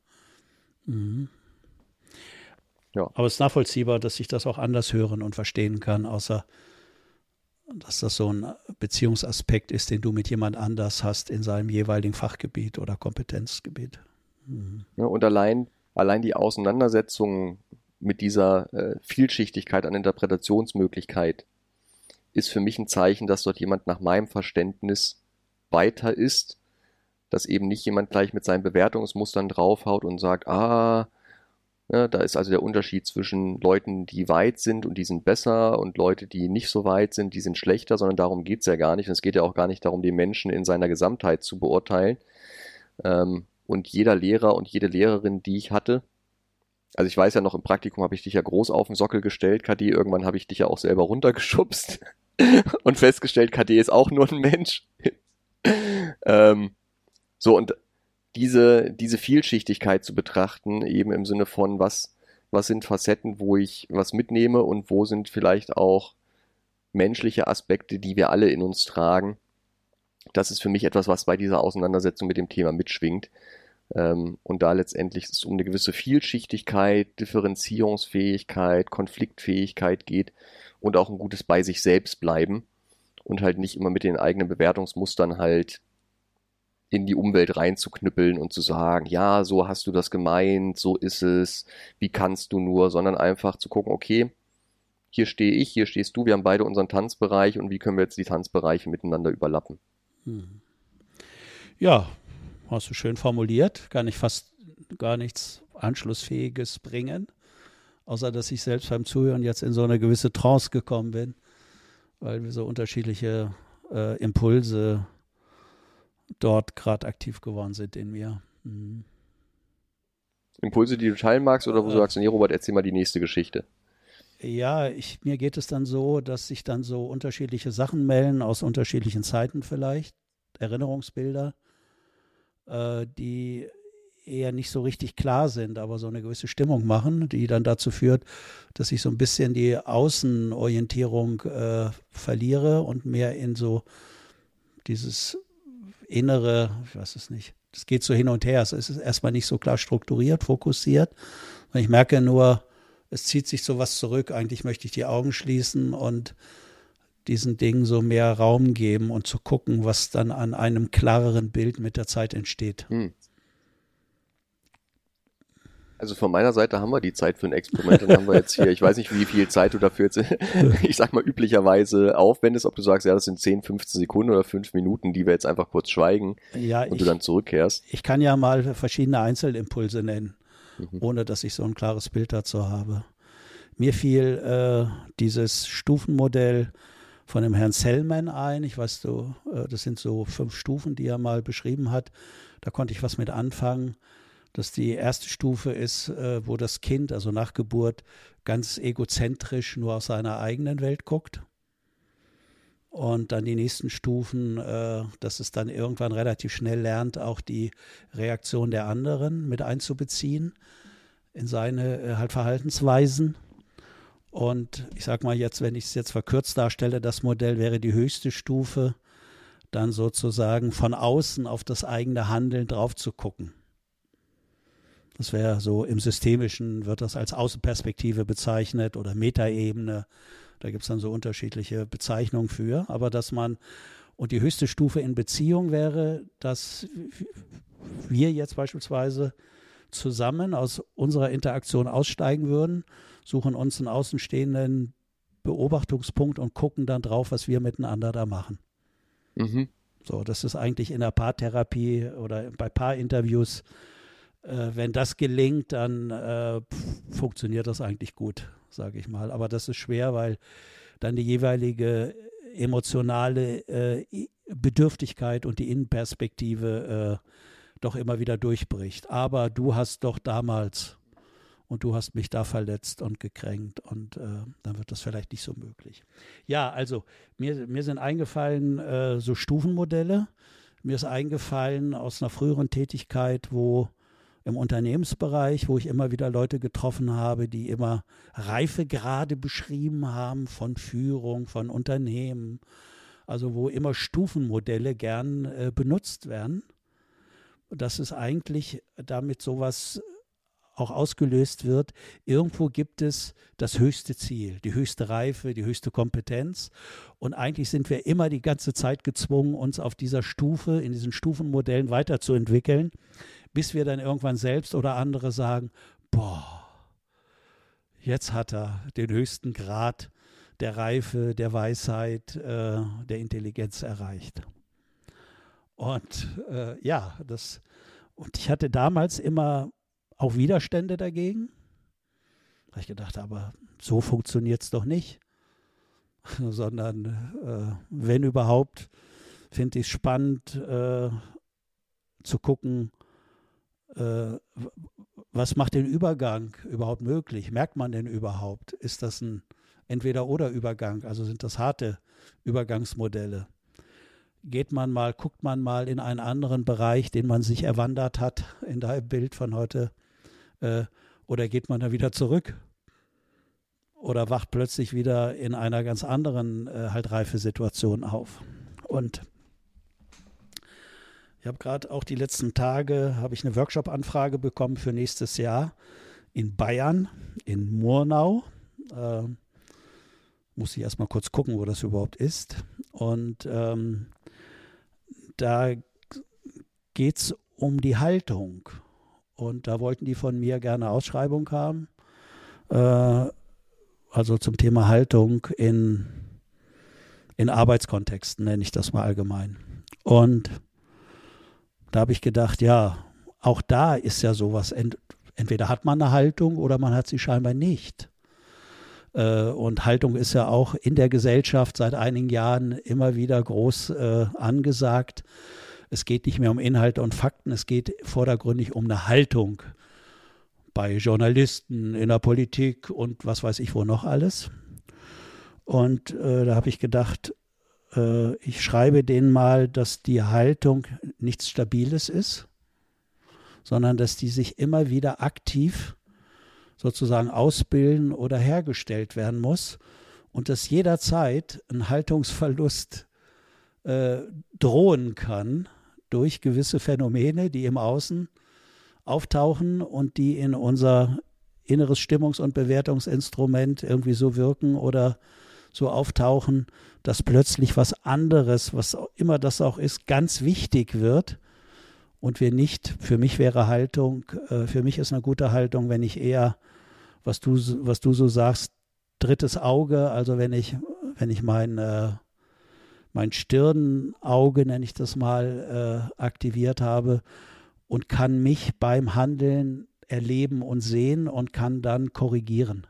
Ja. Aber es ist nachvollziehbar, dass ich das auch anders hören und verstehen kann, außer dass das so ein Beziehungsaspekt ist, den du mit jemand anders hast in seinem jeweiligen Fachgebiet oder Kompetenzgebiet. Ja, und allein die Auseinandersetzung mit dieser Vielschichtigkeit an Interpretationsmöglichkeit ist für mich ein Zeichen, dass dort jemand nach meinem Verständnis weiter ist, dass eben nicht jemand gleich mit seinen Bewertungsmustern draufhaut und sagt, ja, da ist also der Unterschied zwischen Leuten, die weit sind und die sind besser und Leute, die nicht so weit sind, die sind schlechter, sondern darum geht's ja gar nicht. Und es geht ja auch gar nicht darum, den Menschen in seiner Gesamtheit zu beurteilen. Und jeder Lehrer und jede Lehrerin, die ich hatte, also ich weiß ja noch, im Praktikum habe ich dich ja groß auf den Sockel gestellt, KD, irgendwann habe ich dich ja auch selber runtergeschubst und festgestellt, KD ist auch nur ein Mensch. So, und diese Vielschichtigkeit zu betrachten, eben im Sinne von, was sind Facetten, wo ich was mitnehme und wo sind vielleicht auch menschliche Aspekte, die wir alle in uns tragen. Das ist für mich etwas, was bei dieser Auseinandersetzung mit dem Thema mitschwingt. Und da letztendlich es um eine gewisse Vielschichtigkeit, Differenzierungsfähigkeit, Konfliktfähigkeit geht und auch ein gutes bei sich selbst bleiben und halt nicht immer mit den eigenen Bewertungsmustern halt in die Umwelt reinzuknüppeln und zu sagen, ja, so hast du das gemeint, so ist es, wie kannst du nur, sondern einfach zu gucken, okay, hier stehe ich, hier stehst du, wir haben beide unseren Tanzbereich und wie können wir jetzt die Tanzbereiche miteinander überlappen? Ja, hast du schön formuliert, kann ich fast gar nichts Anschlussfähiges bringen, außer dass ich selbst beim Zuhören jetzt in so eine gewisse Trance gekommen bin, weil wir so unterschiedliche Impulse dort gerade aktiv geworden sind in mir. Mhm. Impulse, die du teilen magst, oder wo du sagst, nee, Robert, erzähl mal die nächste Geschichte. Ja, mir geht es dann so, dass sich dann so unterschiedliche Sachen melden, aus unterschiedlichen Zeiten vielleicht, Erinnerungsbilder, die eher nicht so richtig klar sind, aber so eine gewisse Stimmung machen, die dann dazu führt, dass ich so ein bisschen die Außenorientierung verliere und mehr in so dieses innere, ich weiß es nicht, das geht so hin und her, es ist erstmal nicht so klar strukturiert, fokussiert. Und ich merke nur, es zieht sich so was zurück, eigentlich möchte ich die Augen schließen und diesen Dingen so mehr Raum geben und zu gucken, was dann an einem klareren Bild mit der Zeit entsteht. Also von meiner Seite haben wir die Zeit für ein Experiment. Dann haben wir jetzt hier, ich weiß nicht, wie viel Zeit du dafür jetzt, ich sag mal, üblicherweise aufwendest, ob du sagst, ja, das sind 10, 15 Sekunden oder 5 Minuten, die wir jetzt einfach kurz schweigen und du dann zurückkehrst. Ich kann ja mal verschiedene Einzelimpulse nennen, ohne dass ich so ein klares Bild dazu habe. Mir fiel dieses Stufenmodell von dem Herrn Sellman ein. Ich weiß, das sind so 5 Stufen, die er mal beschrieben hat. Da konnte ich was mit anfangen. Dass die erste Stufe ist, wo das Kind, also nach Geburt, ganz egozentrisch nur aus seiner eigenen Welt guckt. Und dann die nächsten Stufen, dass es dann irgendwann relativ schnell lernt, auch die Reaktion der anderen mit einzubeziehen in seine halt Verhaltensweisen. Und ich sage mal jetzt, wenn ich es jetzt verkürzt darstelle, das Modell wäre die höchste Stufe, dann sozusagen von außen auf das eigene Handeln drauf zu gucken. Das wäre so, im Systemischen wird das als Außenperspektive bezeichnet oder Metaebene. Da gibt es dann so unterschiedliche Bezeichnungen für. Aber und die höchste Stufe in Beziehung wäre, dass wir jetzt beispielsweise zusammen aus unserer Interaktion aussteigen würden, suchen uns einen außenstehenden Beobachtungspunkt und gucken dann drauf, was wir miteinander da machen. So, das ist eigentlich in der Paartherapie oder bei Paarinterviews. Wenn das gelingt, dann funktioniert das eigentlich gut, sage ich mal. Aber das ist schwer, weil dann die jeweilige emotionale Bedürftigkeit und die Innenperspektive doch immer wieder durchbricht. Aber du hast doch damals und du hast mich da verletzt und gekränkt und dann wird das vielleicht nicht so möglich. Ja, also mir sind eingefallen so Stufenmodelle. Mir ist eingefallen aus einer früheren Tätigkeit, im Unternehmensbereich, wo ich immer wieder Leute getroffen habe, die immer Reifegrade beschrieben haben von Führung, von Unternehmen, also wo immer Stufenmodelle gern benutzt werden. Dass es eigentlich damit sowas auch ausgelöst wird, irgendwo gibt es das höchste Ziel, die höchste Reife, die höchste Kompetenz und eigentlich sind wir immer die ganze Zeit gezwungen, uns auf dieser Stufe, in diesen Stufenmodellen weiterzuentwickeln, bis wir dann irgendwann selbst oder andere sagen, boah, jetzt hat er den höchsten Grad der Reife, der Weisheit, der Intelligenz erreicht. Und und ich hatte damals immer auch Widerstände dagegen. Da habe ich gedacht, aber so funktioniert es doch nicht. Sondern wenn überhaupt, finde ich es spannend zu gucken, was macht den Übergang überhaupt möglich? Merkt man denn überhaupt? Ist das ein Entweder-oder-Übergang? Also sind das harte Übergangsmodelle? Guckt man mal in einen anderen Bereich, den man sich erwandert hat, in deinem Bild von heute, oder geht man da wieder zurück? Oder wacht plötzlich wieder in einer ganz anderen Reifesituation auf? Und ich habe gerade auch die letzten Tage eine Workshop-Anfrage bekommen für nächstes Jahr in Bayern, in Murnau. Muss ich erstmal kurz gucken, wo das überhaupt ist. Und da geht es um die Haltung. Und da wollten die von mir gerne Ausschreibung haben. Also zum Thema Haltung in Arbeitskontexten, nenne ich das mal allgemein. Und da habe ich gedacht, ja, auch da ist ja sowas entweder hat man eine Haltung oder man hat sie scheinbar nicht. Und Haltung ist ja auch in der Gesellschaft seit einigen Jahren immer wieder groß angesagt. Es geht nicht mehr um Inhalte und Fakten, es geht vordergründig um eine Haltung bei Journalisten, in der Politik und was weiß ich wo noch alles. Und da habe ich gedacht, ich schreibe denen mal, dass die Haltung nichts Stabiles ist, sondern dass die sich immer wieder aktiv sozusagen ausbilden oder hergestellt werden muss und dass jederzeit ein Haltungsverlust drohen kann durch gewisse Phänomene, die im Außen auftauchen und die in unser inneres Stimmungs- und Bewertungsinstrument irgendwie so wirken oder so auftauchen, dass plötzlich was anderes, was immer das auch ist, ganz wichtig wird und wir nicht, für mich wäre Haltung, für mich ist eine gute Haltung, wenn ich eher, was du so sagst, drittes Auge, also wenn ich mein Stirnauge, nenne ich das mal, aktiviert habe und kann mich beim Handeln erleben und sehen und kann dann korrigieren.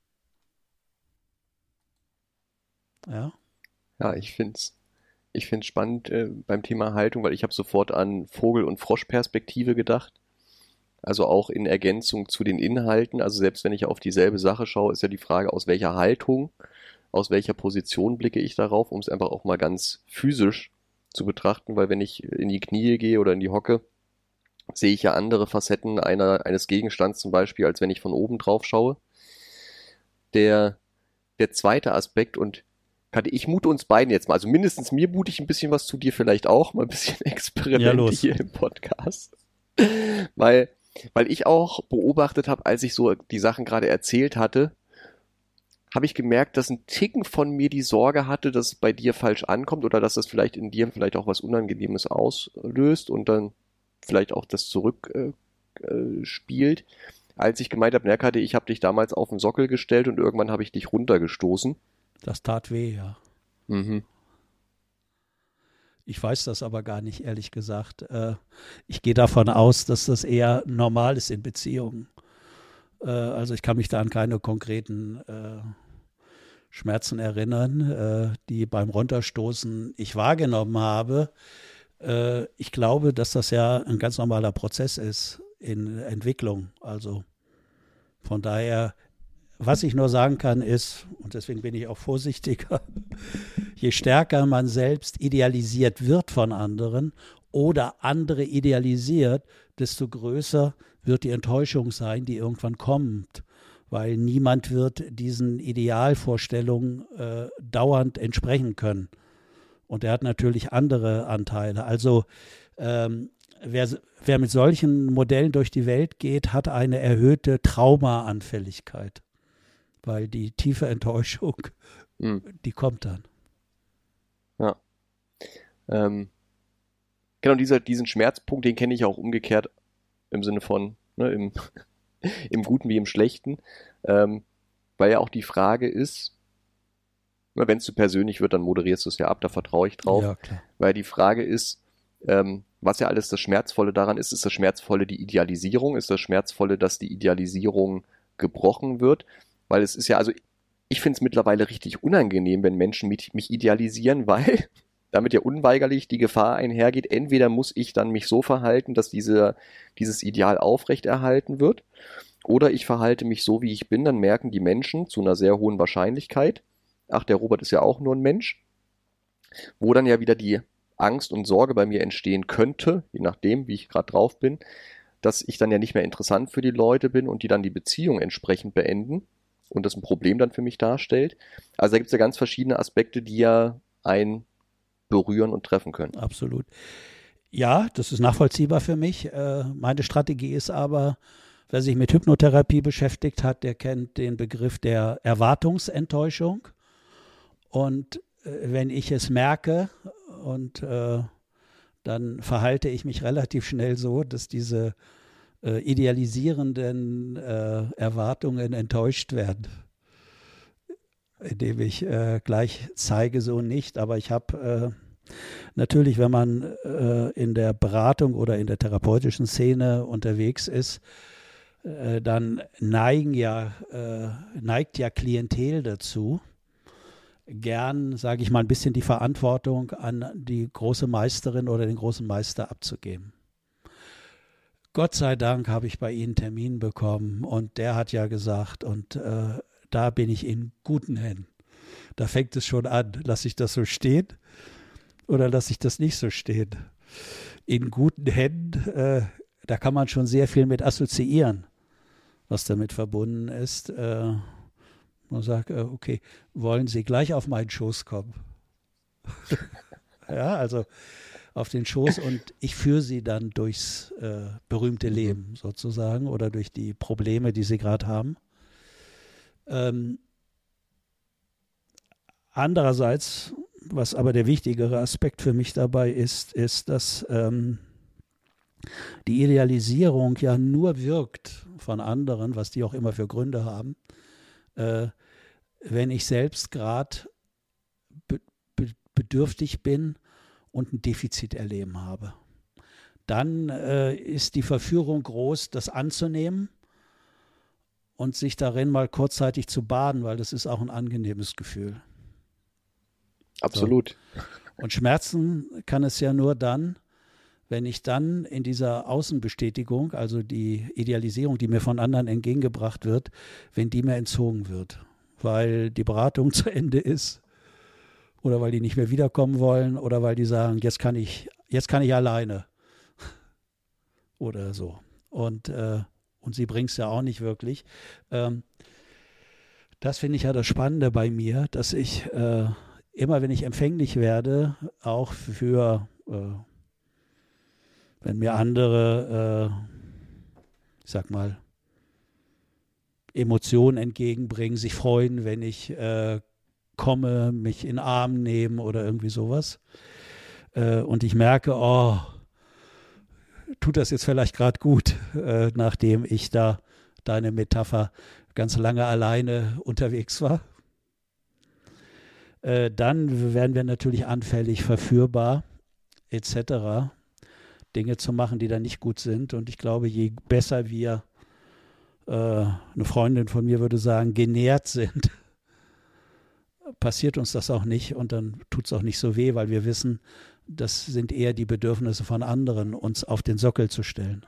Ja. Ja, ich find's spannend beim Thema Haltung, weil ich habe sofort an Vogel- und Froschperspektive gedacht. Also auch in Ergänzung zu den Inhalten. Also selbst wenn ich auf dieselbe Sache schaue, ist ja die Frage, aus welcher Haltung, aus welcher Position blicke ich darauf, um es einfach auch mal ganz physisch zu betrachten, weil wenn ich in die Knie gehe oder in die Hocke, sehe ich ja andere Facetten eines Gegenstands zum Beispiel, als wenn ich von oben drauf schaue. Der zweite Aspekt, und Kathi, ich mute uns beiden jetzt mal, also mindestens mir mute ich ein bisschen was zu, dir vielleicht auch, mal ein bisschen Experimente hier im Podcast. Weil ich auch beobachtet habe, als ich so die Sachen gerade erzählt hatte, habe ich gemerkt, dass ein Ticken von mir die Sorge hatte, dass es bei dir falsch ankommt oder dass das vielleicht in dir vielleicht auch was Unangenehmes auslöst und dann vielleicht auch das zurückspielt. Als ich gemeint habe, Kathi, ich habe dich damals auf den Sockel gestellt und irgendwann habe ich dich runtergestoßen. Das tat weh, ja. Mhm. Ich weiß das aber gar nicht, ehrlich gesagt. Ich gehe davon aus, dass das eher normal ist in Beziehungen. Also ich kann mich da an keine konkreten Schmerzen erinnern, die beim Runterstoßen ich wahrgenommen habe. Ich glaube, dass das ja ein ganz normaler Prozess ist in Entwicklung. Also von daher, was ich nur sagen kann ist, und deswegen bin ich auch vorsichtiger, je stärker man selbst idealisiert wird von anderen oder andere idealisiert, desto größer wird die Enttäuschung sein, die irgendwann kommt. Weil niemand wird diesen Idealvorstellungen dauernd entsprechen können. Und er hat natürlich andere Anteile. Also wer mit solchen Modellen durch die Welt geht, hat eine erhöhte Traumaanfälligkeit. Weil die tiefe Enttäuschung, die kommt dann. Ja. Genau, diesen Schmerzpunkt, den kenne ich auch umgekehrt im Sinne von, ne, im Guten wie im Schlechten. Weil ja auch die Frage ist, wenn es zu persönlich wird, dann moderierst du es ja ab, da vertraue ich drauf. Ja, klar. Weil die Frage ist, was ja alles das Schmerzvolle daran ist das Schmerzvolle die Idealisierung? Ist das Schmerzvolle, dass die Idealisierung gebrochen wird? Weil es ist ja, also ich finde es mittlerweile richtig unangenehm, wenn Menschen mich idealisieren, weil damit ja unweigerlich die Gefahr einhergeht, entweder muss ich dann mich so verhalten, dass dieses Ideal aufrechterhalten wird, oder ich verhalte mich so, wie ich bin, dann merken die Menschen zu einer sehr hohen Wahrscheinlichkeit, ach, der Robert ist ja auch nur ein Mensch, wo dann ja wieder die Angst und Sorge bei mir entstehen könnte, je nachdem, wie ich gerade drauf bin, dass ich dann ja nicht mehr interessant für die Leute bin und die dann die Beziehung entsprechend beenden und das ein Problem dann für mich darstellt. Also da gibt es ja ganz verschiedene Aspekte, die ja einen berühren und treffen können. Absolut. Ja, das ist nachvollziehbar für mich. Meine Strategie ist aber, wer sich mit Hypnotherapie beschäftigt hat, der kennt den Begriff der Erwartungsenttäuschung. Und wenn ich es merke und dann verhalte ich mich relativ schnell so, dass diese idealisierenden Erwartungen enttäuscht werden. Indem ich gleich zeige, so nicht. Aber ich habe natürlich, wenn man in der Beratung oder in der therapeutischen Szene unterwegs ist, dann neigt ja Klientel dazu, gern, sage ich mal, ein bisschen die Verantwortung an die große Meisterin oder den großen Meister abzugeben. Gott sei Dank habe ich bei Ihnen einen Termin bekommen und der hat ja gesagt, und da bin ich in guten Händen. Da fängt es schon an. Lasse ich das so stehen oder lasse ich das nicht so stehen? In guten Händen, da kann man schon sehr viel mit assoziieren, was damit verbunden ist. Man sagt, okay, wollen Sie gleich auf meinen Schoß kommen? Ja, also auf den Schoß und ich führe Sie dann durchs berühmte Leben sozusagen oder durch die Probleme, die Sie gerade haben. Andererseits, was aber der wichtigere Aspekt für mich dabei ist, dass die Idealisierung ja nur wirkt von anderen, was die auch immer für Gründe haben, wenn ich selbst gerade bedürftig bin und ein Defiziterleben habe. Dann ist die Verführung groß, das anzunehmen und sich darin mal kurzzeitig zu baden, weil das ist auch ein angenehmes Gefühl. Absolut. So. Und Schmerzen kann es ja nur dann, wenn ich dann in dieser Außenbestätigung, also die Idealisierung, die mir von anderen entgegengebracht wird, wenn die mir entzogen wird, weil die Beratung zu Ende ist oder weil die nicht mehr wiederkommen wollen oder weil die sagen, jetzt kann ich alleine oder so. Und sie bringt es ja auch nicht wirklich. Das finde ich ja das Spannende bei mir, dass ich immer, wenn ich empfänglich werde, auch für wenn mir andere, ich sag mal, Emotionen entgegenbringen, sich freuen, wenn ich komme, mich in den Arm nehmen oder irgendwie sowas. Und ich merke, oh, tut das jetzt vielleicht gerade gut, nachdem ich da, deine Metapher, ganz lange alleine unterwegs war. Dann werden wir natürlich anfällig, verführbar, etc., Dinge zu machen, die dann nicht gut sind. Und ich glaube, je besser wir, eine Freundin von mir würde sagen, genährt sind, passiert uns das auch nicht und dann tut es auch nicht so weh, weil wir wissen, das sind eher die Bedürfnisse von anderen, uns auf den Sockel zu stellen.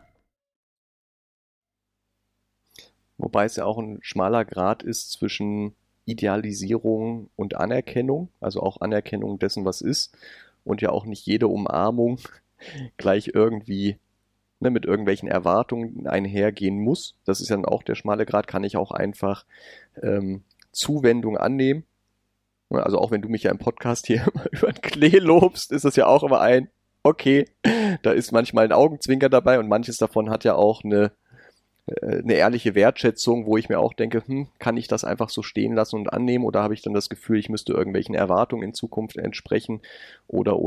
Wobei es ja auch ein schmaler Grat ist zwischen Idealisierung und Anerkennung, also auch Anerkennung dessen, was ist, und ja auch nicht jede Umarmung gleich irgendwie mit irgendwelchen Erwartungen einhergehen muss. Das ist ja dann auch der schmale Grat, kann ich auch einfach Zuwendung annehmen. Also auch wenn du mich ja im Podcast hier immer über den Klee lobst, ist das ja auch immer okay, da ist manchmal ein Augenzwinker dabei und manches davon hat ja auch eine ehrliche Wertschätzung, wo ich mir auch denke, kann ich das einfach so stehen lassen und annehmen oder habe ich dann das Gefühl, ich müsste irgendwelchen Erwartungen in Zukunft entsprechen oder.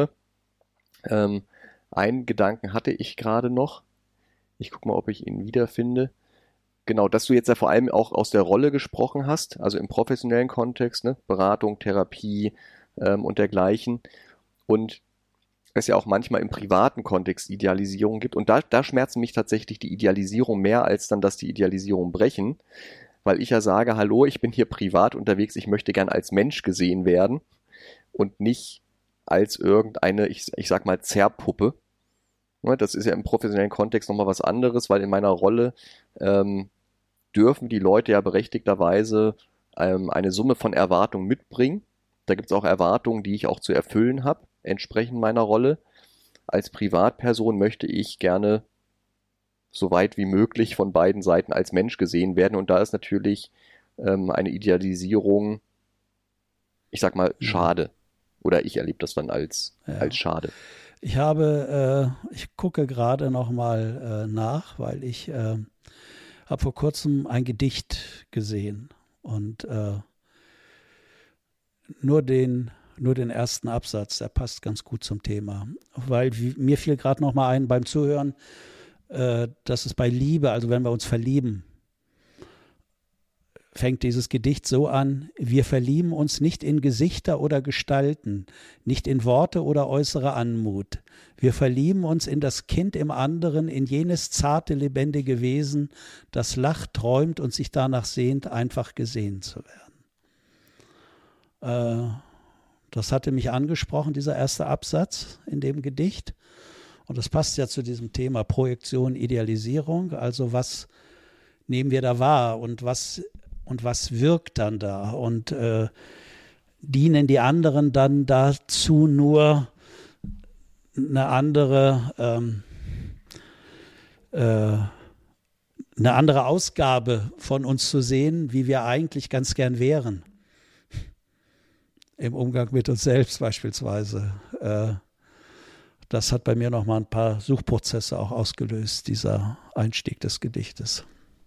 Einen Gedanken hatte ich gerade noch. Ich gucke mal, ob ich ihn wiederfinde. Genau, dass du jetzt ja vor allem auch aus der Rolle gesprochen hast, also im professionellen Kontext, ne? Beratung, Therapie und dergleichen. Und es ja auch manchmal im privaten Kontext Idealisierung gibt. Und da schmerzen mich tatsächlich die Idealisierung mehr, als dann, dass die Idealisierung brechen. Weil ich ja sage, hallo, ich bin hier privat unterwegs, ich möchte gern als Mensch gesehen werden und nicht als irgendeine, ich sag mal, Zerrpuppe. Das ist ja im professionellen Kontext nochmal was anderes, weil in meiner Rolle dürfen die Leute ja berechtigterweise eine Summe von Erwartungen mitbringen. Da gibt es auch Erwartungen, die ich auch zu erfüllen habe, entsprechend meiner Rolle. Als Privatperson möchte ich gerne so weit wie möglich von beiden Seiten als Mensch gesehen werden. Und da ist natürlich eine Idealisierung, ich sag mal, schade. Oder ich erlebe das dann als schade. Ich gucke gerade noch mal nach, weil ich habe vor kurzem ein Gedicht gesehen und nur den ersten Absatz, der passt ganz gut zum Thema. Weil mir fiel gerade noch mal ein beim Zuhören, dass es bei Liebe, also wenn wir uns verlieben, fängt dieses Gedicht so an: Wir verlieben uns nicht in Gesichter oder Gestalten, nicht in Worte oder äußere Anmut. Wir verlieben uns in das Kind im anderen, in jenes zarte, lebendige Wesen, das lacht, träumt und sich danach sehnt, einfach gesehen zu werden. Das hatte mich angesprochen, dieser erste Absatz in dem Gedicht. Und das passt ja zu diesem Thema Projektion, Idealisierung. Also was nehmen wir da wahr und was wirkt dann da? Und dienen die anderen dann dazu, nur eine andere Ausgabe von uns zu sehen, wie wir eigentlich ganz gern wären? Im Umgang mit uns selbst beispielsweise. Das hat bei mir noch mal ein paar Suchprozesse auch ausgelöst, dieser Einstieg des Gedichtes.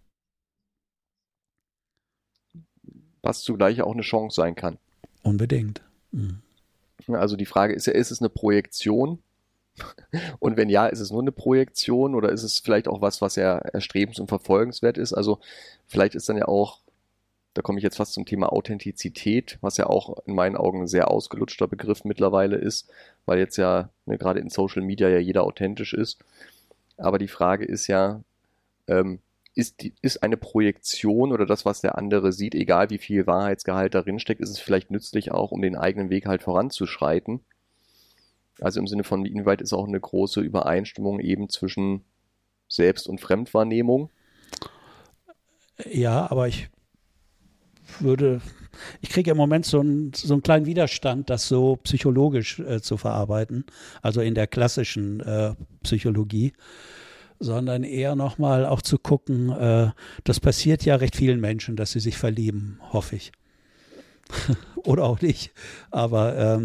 Was zugleich auch eine Chance sein kann. Unbedingt. Mhm. Also die Frage ist ja, ist es eine Projektion? Und wenn ja, ist es nur eine Projektion oder ist es vielleicht auch was ja erstrebens- und verfolgenswert ist? Also vielleicht ist dann ja auch, da komme ich jetzt fast zum Thema Authentizität, was ja auch in meinen Augen ein sehr ausgelutschter Begriff mittlerweile ist, weil jetzt ja gerade in Social Media ja jeder authentisch ist. Aber die Frage ist ja, ist eine Projektion oder das, was der andere sieht, egal wie viel Wahrheitsgehalt darin steckt, ist es vielleicht nützlich auch, um den eigenen Weg halt voranzuschreiten? Also im Sinne von, inwieweit ist auch eine große Übereinstimmung eben zwischen Selbst- und Fremdwahrnehmung? Ja, aber ich kriege im Moment so einen kleinen Widerstand, das so psychologisch zu verarbeiten, also in der klassischen Psychologie, sondern eher nochmal auch zu gucken, das passiert ja recht vielen Menschen, dass sie sich verlieben, hoffe ich. Oder auch nicht, aber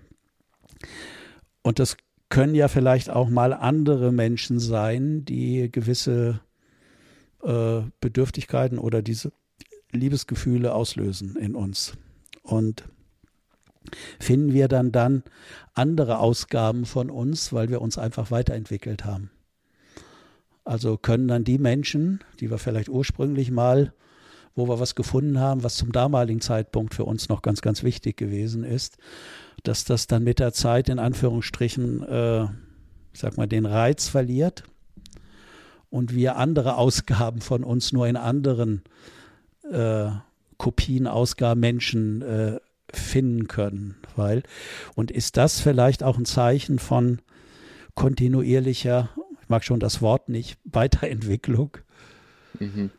und das können ja vielleicht auch mal andere Menschen sein, die gewisse Bedürftigkeiten oder diese Liebesgefühle auslösen in uns. Und finden wir dann andere Ausgaben von uns, weil wir uns einfach weiterentwickelt haben. Also können dann die Menschen, die wir vielleicht ursprünglich mal, wo wir was gefunden haben, was zum damaligen Zeitpunkt für uns noch ganz, ganz wichtig gewesen ist, dass das dann mit der Zeit in Anführungsstrichen, ich sag mal, den Reiz verliert und wir andere Ausgaben von uns nur in anderen Kopien, Ausgaben, Menschen finden können. Und ist das vielleicht auch ein Zeichen von kontinuierlicher, ich mag schon das Wort nicht, Weiterentwicklung? Mhm.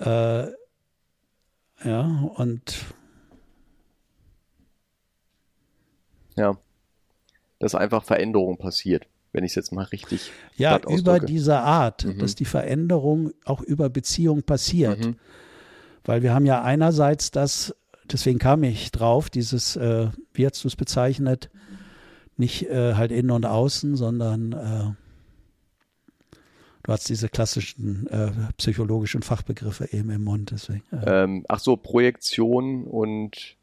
Ja, dass einfach Veränderung passiert, wenn ich es jetzt mal richtig über diese Art, dass die Veränderung auch über Beziehung passiert. Mhm. Weil wir haben ja einerseits deswegen kam ich drauf, dieses, wie hast du es bezeichnet, nicht halt innen und außen, sondern du hast diese klassischen psychologischen Fachbegriffe eben im Mund. Deswegen, Projektion und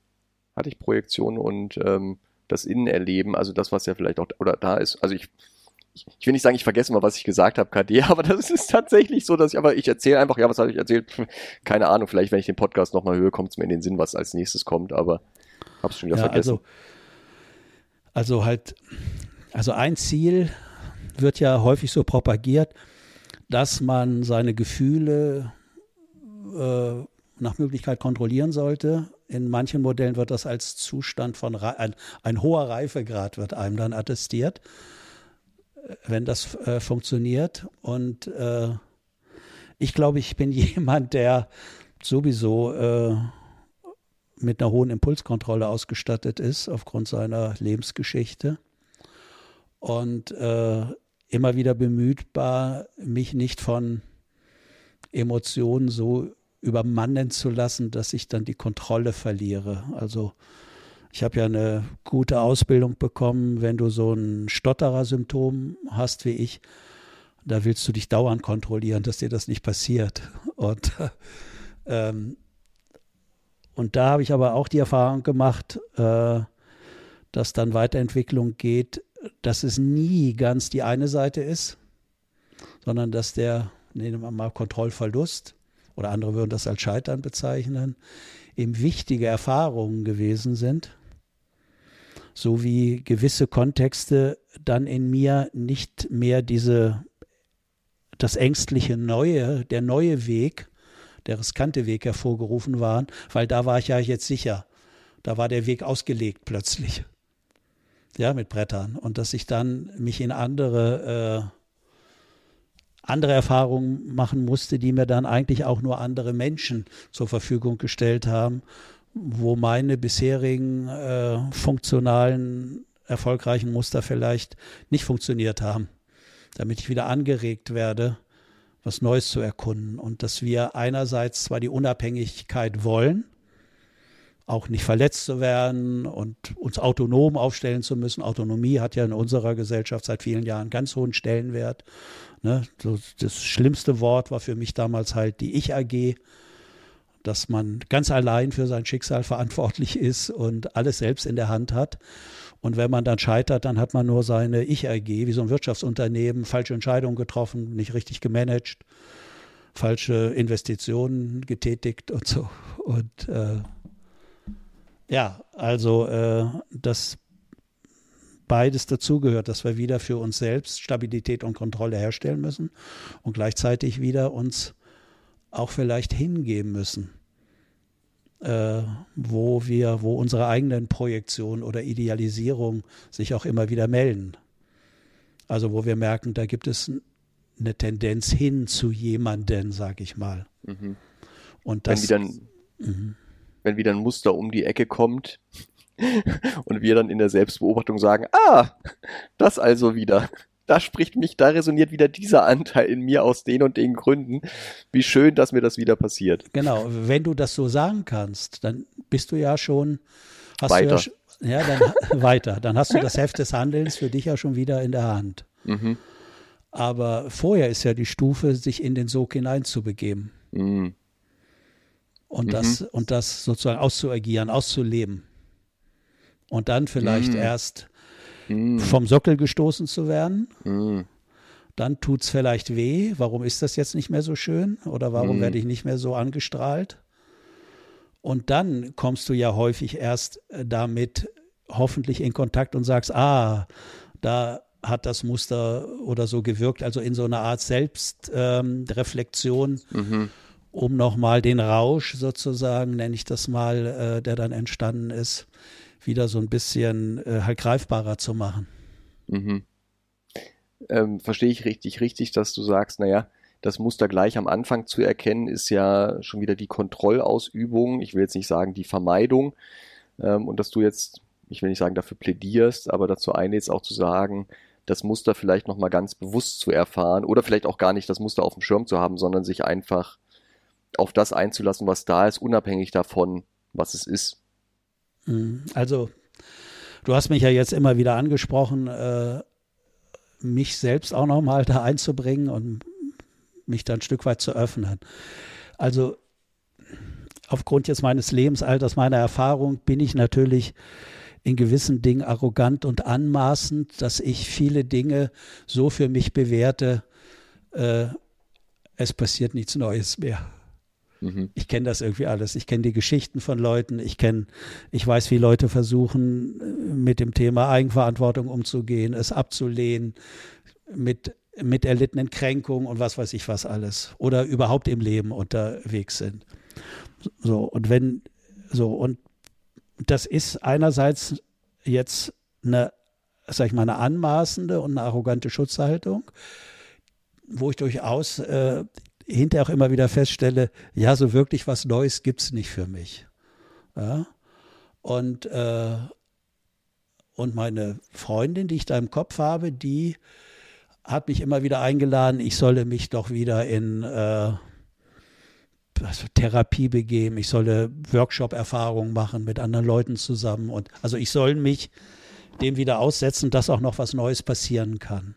das Innenerleben, also das, was ja vielleicht auch oder da ist. Also ich will nicht sagen, ich vergesse mal, was ich gesagt habe, KD, aber das ist tatsächlich so, dass ich erzähle einfach, was habe ich erzählt? Keine Ahnung, vielleicht, wenn ich den Podcast nochmal höre, kommt es mir in den Sinn, was als nächstes kommt, aber habe es schon wieder vergessen. Also ein Ziel wird ja häufig so propagiert, dass man seine Gefühle nach Möglichkeit kontrollieren sollte. In manchen Modellen wird das als Zustand von ein hoher Reifegrad wird einem dann attestiert, wenn das funktioniert. Und ich glaube, ich bin jemand, der sowieso mit einer hohen Impulskontrolle ausgestattet ist, aufgrund seiner Lebensgeschichte. Und immer wieder bemüht war, mich nicht von Emotionen so übermannen zu lassen, dass ich dann die Kontrolle verliere. Also ich habe ja eine gute Ausbildung bekommen, wenn du so ein Stotterer-Symptom hast wie ich, da willst du dich dauernd kontrollieren, dass dir das nicht passiert. Und da habe ich aber auch die Erfahrung gemacht, dass dann Weiterentwicklung geht, dass es nie ganz die eine Seite ist, sondern dass nehmen wir mal Kontrollverlust oder andere würden das als Scheitern bezeichnen, eben wichtige Erfahrungen gewesen sind, so wie gewisse Kontexte dann in mir nicht mehr das ängstliche Neue, der neue Weg, der riskante Weg hervorgerufen waren, weil da war ich ja jetzt sicher. Da war der Weg ausgelegt plötzlich. Ja, mit Brettern. Und dass ich dann mich in andere Erfahrungen machen musste, die mir dann eigentlich auch nur andere Menschen zur Verfügung gestellt haben, wo meine bisherigen funktionalen, erfolgreichen Muster vielleicht nicht funktioniert haben, damit ich wieder angeregt werde, was Neues zu erkunden. Und dass wir einerseits zwar die Unabhängigkeit wollen, auch nicht verletzt zu werden und uns autonom aufstellen zu müssen. Autonomie hat ja in unserer Gesellschaft seit vielen Jahren einen ganz hohen Stellenwert. Ne? Das schlimmste Wort war für mich damals halt die Ich-AG, dass man ganz allein für sein Schicksal verantwortlich ist und alles selbst in der Hand hat. Und wenn man dann scheitert, dann hat man nur seine Ich-AG, wie so ein Wirtschaftsunternehmen, falsche Entscheidungen getroffen, nicht richtig gemanagt, falsche Investitionen getätigt und so. Und dass beides dazugehört, dass wir wieder für uns selbst Stabilität und Kontrolle herstellen müssen und gleichzeitig wieder uns auch vielleicht hingeben müssen, wo unsere eigenen Projektionen oder Idealisierung sich auch immer wieder melden. Also wo wir merken, da gibt es eine Tendenz hin zu jemanden, sag ich mal. Mhm. Und das, wenn wieder ein Muster um die Ecke kommt und wir dann in der Selbstbeobachtung sagen, das also wieder. Da resoniert wieder dieser Anteil in mir aus den und den Gründen. Wie schön, dass mir das wieder passiert. Genau, wenn du das so sagen kannst, dann bist du ja schon weiter. Weiter. Dann hast du das Heft des Handelns für dich ja schon wieder in der Hand. Mhm. Aber vorher ist ja die Stufe, sich in den Sog hineinzubegeben. Mhm. Und das sozusagen auszuagieren, auszuleben. Und dann vielleicht erst vom Sockel gestoßen zu werden. Dann tut es vielleicht weh. Warum ist das jetzt nicht mehr so schön? Oder warum werde ich nicht mehr so angestrahlt? Und dann kommst du ja häufig erst damit hoffentlich in Kontakt und sagst, da hat das Muster oder so gewirkt. Also in so einer Art Selbstreflexion, um nochmal den Rausch sozusagen, nenne ich das mal, der dann entstanden ist, wieder so ein bisschen halt greifbarer zu machen. Mhm. Verstehe ich richtig, dass du sagst, das Muster gleich am Anfang zu erkennen, ist ja schon wieder die Kontrollausübung. Ich will jetzt nicht sagen die Vermeidung. Und dass du jetzt, ich will nicht sagen dafür plädierst, aber dazu einlädst auch zu sagen, das Muster vielleicht nochmal ganz bewusst zu erfahren oder vielleicht auch gar nicht das Muster auf dem Schirm zu haben, sondern sich einfach auf das einzulassen, was da ist, unabhängig davon, was es ist. Also, du hast mich ja jetzt immer wieder angesprochen, mich selbst auch nochmal da einzubringen und mich dann ein Stück weit zu öffnen. Also, aufgrund jetzt meines Lebensalters, meiner Erfahrung, bin ich natürlich in gewissen Dingen arrogant und anmaßend, dass ich viele Dinge so für mich bewerte, es passiert nichts Neues mehr. Ich kenne das irgendwie alles. Ich kenne die Geschichten von Leuten. Ich weiß, wie Leute versuchen, mit dem Thema Eigenverantwortung umzugehen, es abzulehnen, mit erlittenen Kränkungen und was weiß ich was alles. Oder überhaupt im Leben unterwegs sind. Und das ist einerseits jetzt eine anmaßende und eine arrogante Schutzhaltung, wo ich durchaus hinterher auch immer wieder feststelle, ja, so wirklich was Neues gibt es nicht für mich. Ja? Und meine Freundin, die ich da im Kopf habe, die hat mich immer wieder eingeladen, ich solle mich doch wieder in Therapie begeben, ich solle Workshop-Erfahrungen machen mit anderen Leuten zusammen. Und also ich soll mich dem wieder aussetzen, dass auch noch was Neues passieren kann.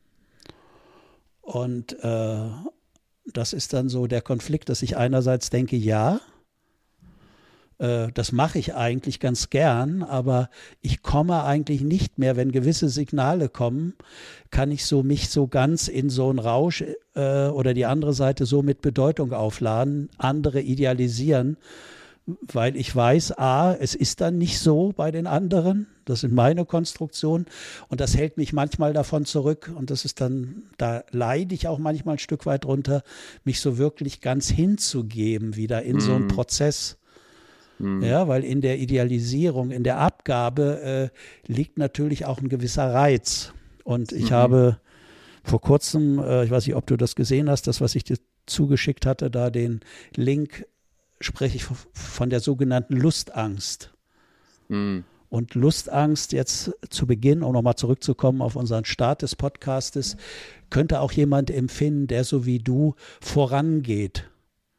Und das ist dann so der Konflikt, dass ich einerseits denke, ja, Das mache ich eigentlich ganz gern, aber ich komme eigentlich nicht mehr, wenn gewisse Signale kommen, kann ich mich so ganz in so einen Rausch oder die andere Seite so mit Bedeutung aufladen, andere idealisieren, weil ich weiß, es ist dann nicht so bei den anderen, das sind meine Konstruktionen und das hält mich manchmal davon zurück und das ist dann, da leide ich auch manchmal ein Stück weit drunter, mich so wirklich ganz hinzugeben wieder in so einen Prozess. Ja, weil in der Idealisierung, in der Abgabe liegt natürlich auch ein gewisser Reiz. Und ich habe vor kurzem, ich weiß nicht, ob du das gesehen hast, das, was ich dir zugeschickt hatte, da den Link, spreche ich von der sogenannten Lustangst. Und Lustangst jetzt zu Beginn, um nochmal zurückzukommen auf unseren Start des Podcastes, könnte auch jemand empfinden, der so wie du vorangeht.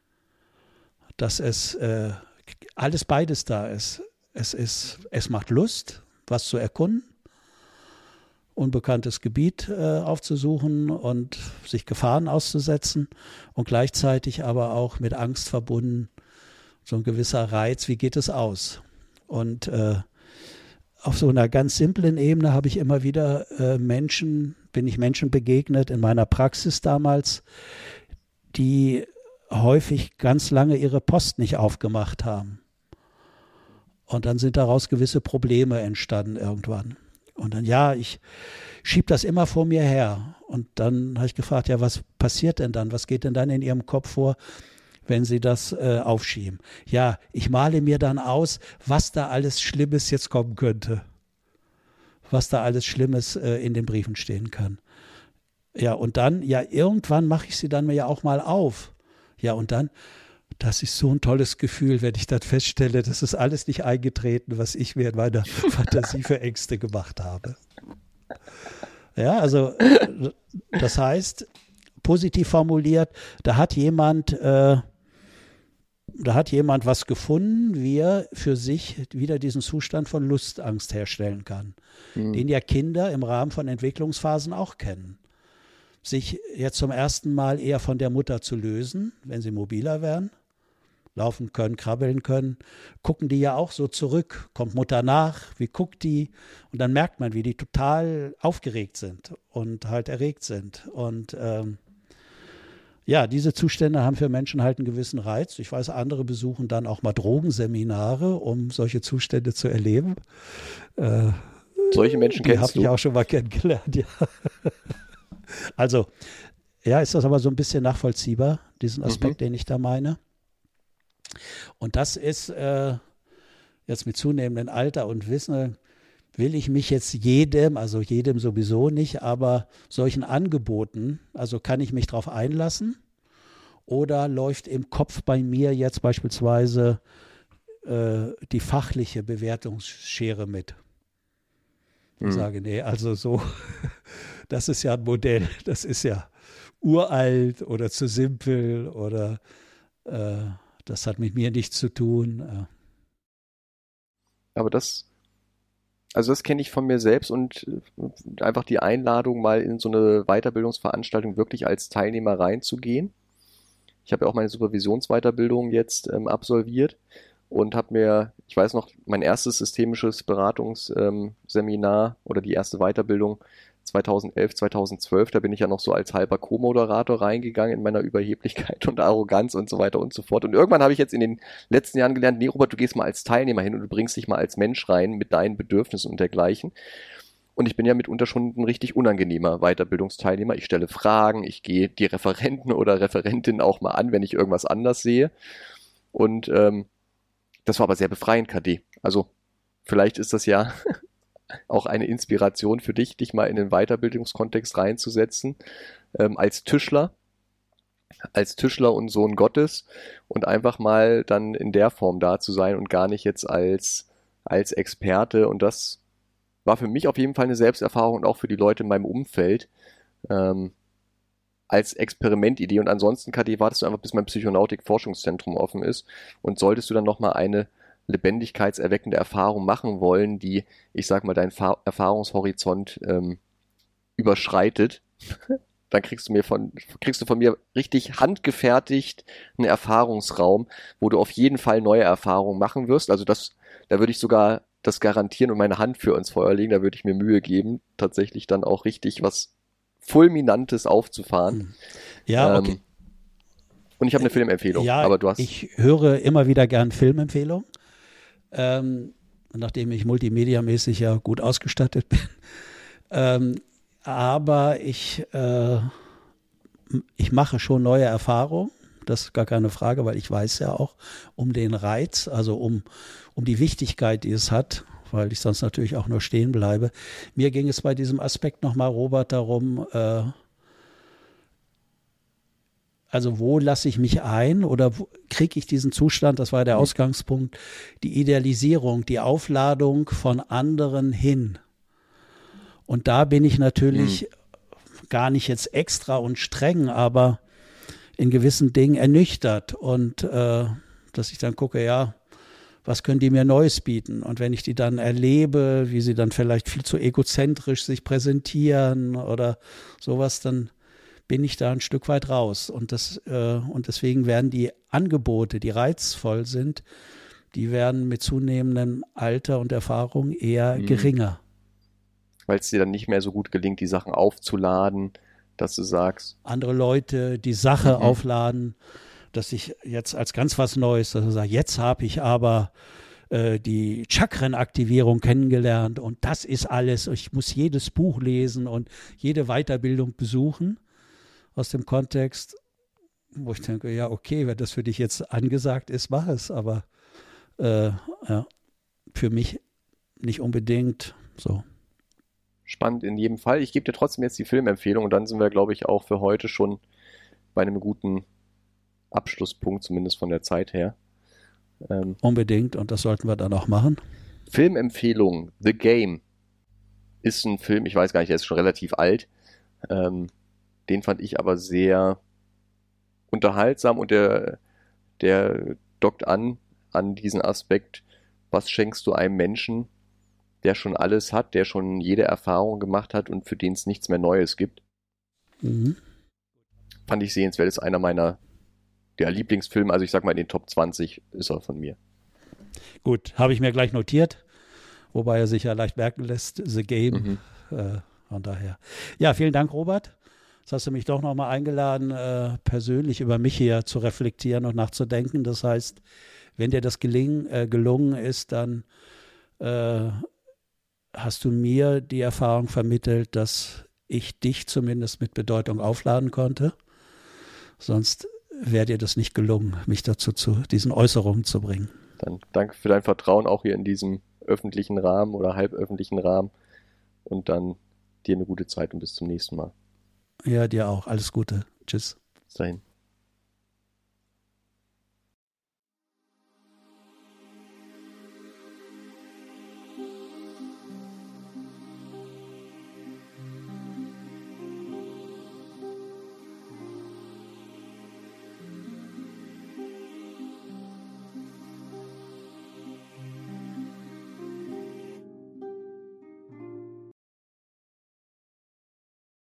Dass es alles beides da ist. Es macht Lust, was zu erkunden, unbekanntes Gebiet aufzusuchen und sich Gefahren auszusetzen und gleichzeitig aber auch mit Angst verbunden, so ein gewisser Reiz, wie geht es aus? Und auf so einer ganz simplen Ebene habe ich immer wieder Menschen begegnet in meiner Praxis damals, die häufig ganz lange ihre Post nicht aufgemacht haben. Und dann sind daraus gewisse Probleme entstanden irgendwann. Und dann, ich schiebe das immer vor mir her. Und dann habe ich gefragt, was passiert denn dann? Was geht denn dann in Ihrem Kopf vor, wenn Sie das aufschieben? Ja, ich male mir dann aus, was da alles Schlimmes jetzt kommen könnte. Was da alles Schlimmes in den Briefen stehen kann. Ja, und dann, irgendwann mache ich sie dann mir ja auch mal auf. Ja, und dann, das ist so ein tolles Gefühl, wenn ich dann feststelle, das ist alles nicht eingetreten, was ich mir in meiner Fantasie für Ängste gemacht habe. Ja, also das heißt, positiv formuliert, da hat jemand was gefunden, wie er für sich wieder diesen Zustand von Lustangst herstellen kann, den ja Kinder im Rahmen von Entwicklungsphasen auch kennen. Sich jetzt zum ersten Mal eher von der Mutter zu lösen, wenn sie mobiler werden, laufen können, krabbeln können, gucken die ja auch so zurück, kommt Mutter nach, wie guckt die? Und dann merkt man, wie die total aufgeregt sind und halt erregt sind. Und diese Zustände haben für Menschen halt einen gewissen Reiz. Ich weiß, andere besuchen dann auch mal Drogenseminare, um solche Zustände zu erleben. Solche Menschen kennst du? Die habe ich auch schon mal kennengelernt, ja. Also, ist das aber so ein bisschen nachvollziehbar, diesen Aspekt, den ich da meine. Und das ist jetzt mit zunehmendem Alter und Wissen, will ich mich jetzt jedem sowieso nicht, aber solchen Angeboten, also kann ich mich darauf einlassen oder läuft im Kopf bei mir jetzt beispielsweise die fachliche Bewertungsschere mit? Ich sage, nee, also so, das ist ja ein Modell, das ist ja uralt oder zu simpel oder das hat mit mir nichts zu tun. Aber das kenne ich von mir selbst und einfach die Einladung, mal in so eine Weiterbildungsveranstaltung wirklich als Teilnehmer reinzugehen. Ich habe ja auch meine Supervisionsweiterbildung jetzt absolviert und habe mir, ich weiß noch, mein erstes systemisches Beratungsseminar oder die erste Weiterbildung 2011, 2012, da bin ich ja noch so als halber Co-Moderator reingegangen in meiner Überheblichkeit und Arroganz und so weiter und so fort. Und irgendwann habe ich jetzt in den letzten Jahren gelernt, nee, Robert, du gehst mal als Teilnehmer hin und du bringst dich mal als Mensch rein mit deinen Bedürfnissen und dergleichen. Und ich bin ja mitunter schon ein richtig unangenehmer Weiterbildungsteilnehmer. Ich stelle Fragen, ich gehe die Referenten oder Referentinnen auch mal an, wenn ich irgendwas anders sehe. Und das war aber sehr befreiend, KD. Also vielleicht ist das ja auch eine Inspiration für dich, dich mal in den Weiterbildungskontext reinzusetzen, als Tischler und Sohn Gottes und einfach mal dann in der Form da zu sein und gar nicht jetzt als Experte. Und das war für mich auf jeden Fall eine Selbsterfahrung und auch für die Leute in meinem Umfeld als Experimentidee. Und ansonsten, KD, wartest du einfach, bis mein Psychonautik-Forschungszentrum offen ist und solltest du dann nochmal eine lebendigkeitserweckende Erfahrung machen wollen, die, ich sag mal, deinen Erfahrungshorizont überschreitet, dann kriegst du von mir richtig handgefertigt einen Erfahrungsraum, wo du auf jeden Fall neue Erfahrungen machen wirst. Also da würde ich sogar das garantieren und meine Hand für ins Feuer legen. Da würde ich mir Mühe geben, tatsächlich dann auch richtig was Fulminantes aufzufahren. Ja, okay. Und ich habe eine Filmempfehlung. Ja, aber du hast... ich höre immer wieder gern Filmempfehlungen. Nachdem ich multimediamäßig ja gut ausgestattet bin. Aber ich mache schon neue Erfahrungen. Das ist gar keine Frage, weil ich weiß ja auch um den Reiz, also um die Wichtigkeit, die es hat, weil ich sonst natürlich auch nur stehen bleibe. Mir ging es bei diesem Aspekt nochmal, Robert, darum, also wo lasse ich mich ein oder kriege ich diesen Zustand, das war der Ausgangspunkt, die Idealisierung, die Aufladung von anderen hin. Und da bin ich natürlich gar nicht jetzt extra und streng, aber in gewissen Dingen ernüchtert. Und dass ich dann gucke, ja, was können die mir Neues bieten? Und wenn ich die dann erlebe, wie sie dann vielleicht viel zu egozentrisch sich präsentieren oder sowas, dann bin ich da ein Stück weit raus. Und deswegen werden die Angebote, die reizvoll sind, die werden mit zunehmendem Alter und Erfahrung eher geringer. Weil es dir dann nicht mehr so gut gelingt, die Sachen aufzuladen, dass du sagst. Andere Leute die Sache aufladen, dass ich jetzt als ganz was Neues, dass ich sage, jetzt habe ich aber die Chakrenaktivierung kennengelernt und das ist alles. Ich muss jedes Buch lesen und jede Weiterbildung besuchen. Aus dem Kontext, wo ich denke, ja, okay, wenn das für dich jetzt angesagt ist, mach es, aber ja, für mich nicht unbedingt so. Spannend in jedem Fall. Ich gebe dir trotzdem jetzt die Filmempfehlung und dann sind wir, glaube ich, auch für heute schon bei einem guten Abschlusspunkt, zumindest von der Zeit her. Unbedingt, und das sollten wir dann auch machen. Filmempfehlung, The Game, ist ein Film, ich weiß gar nicht, der ist schon relativ alt. Den fand ich aber sehr unterhaltsam und der dockt an diesen Aspekt, was schenkst du einem Menschen, der schon alles hat, der schon jede Erfahrung gemacht hat und für den es nichts mehr Neues gibt. Fand ich sehenswert, ist einer meiner Lieblingsfilme, also ich sag mal in den Top 20 ist er von mir. Gut, habe ich mir gleich notiert, wobei er sich ja leicht merken lässt, The Game, von daher. Ja, vielen Dank, Robert. Jetzt hast du mich doch nochmal eingeladen, persönlich über mich hier zu reflektieren und nachzudenken. Das heißt, wenn dir das gelungen ist, dann hast du mir die Erfahrung vermittelt, dass ich dich zumindest mit Bedeutung aufladen konnte. Sonst wäre dir das nicht gelungen, mich dazu zu diesen Äußerungen zu bringen. Dann danke für dein Vertrauen auch hier in diesem öffentlichen Rahmen oder halböffentlichen Rahmen und dann dir eine gute Zeit und bis zum nächsten Mal. Ja, dir auch. Alles Gute. Tschüss. Bis dahin.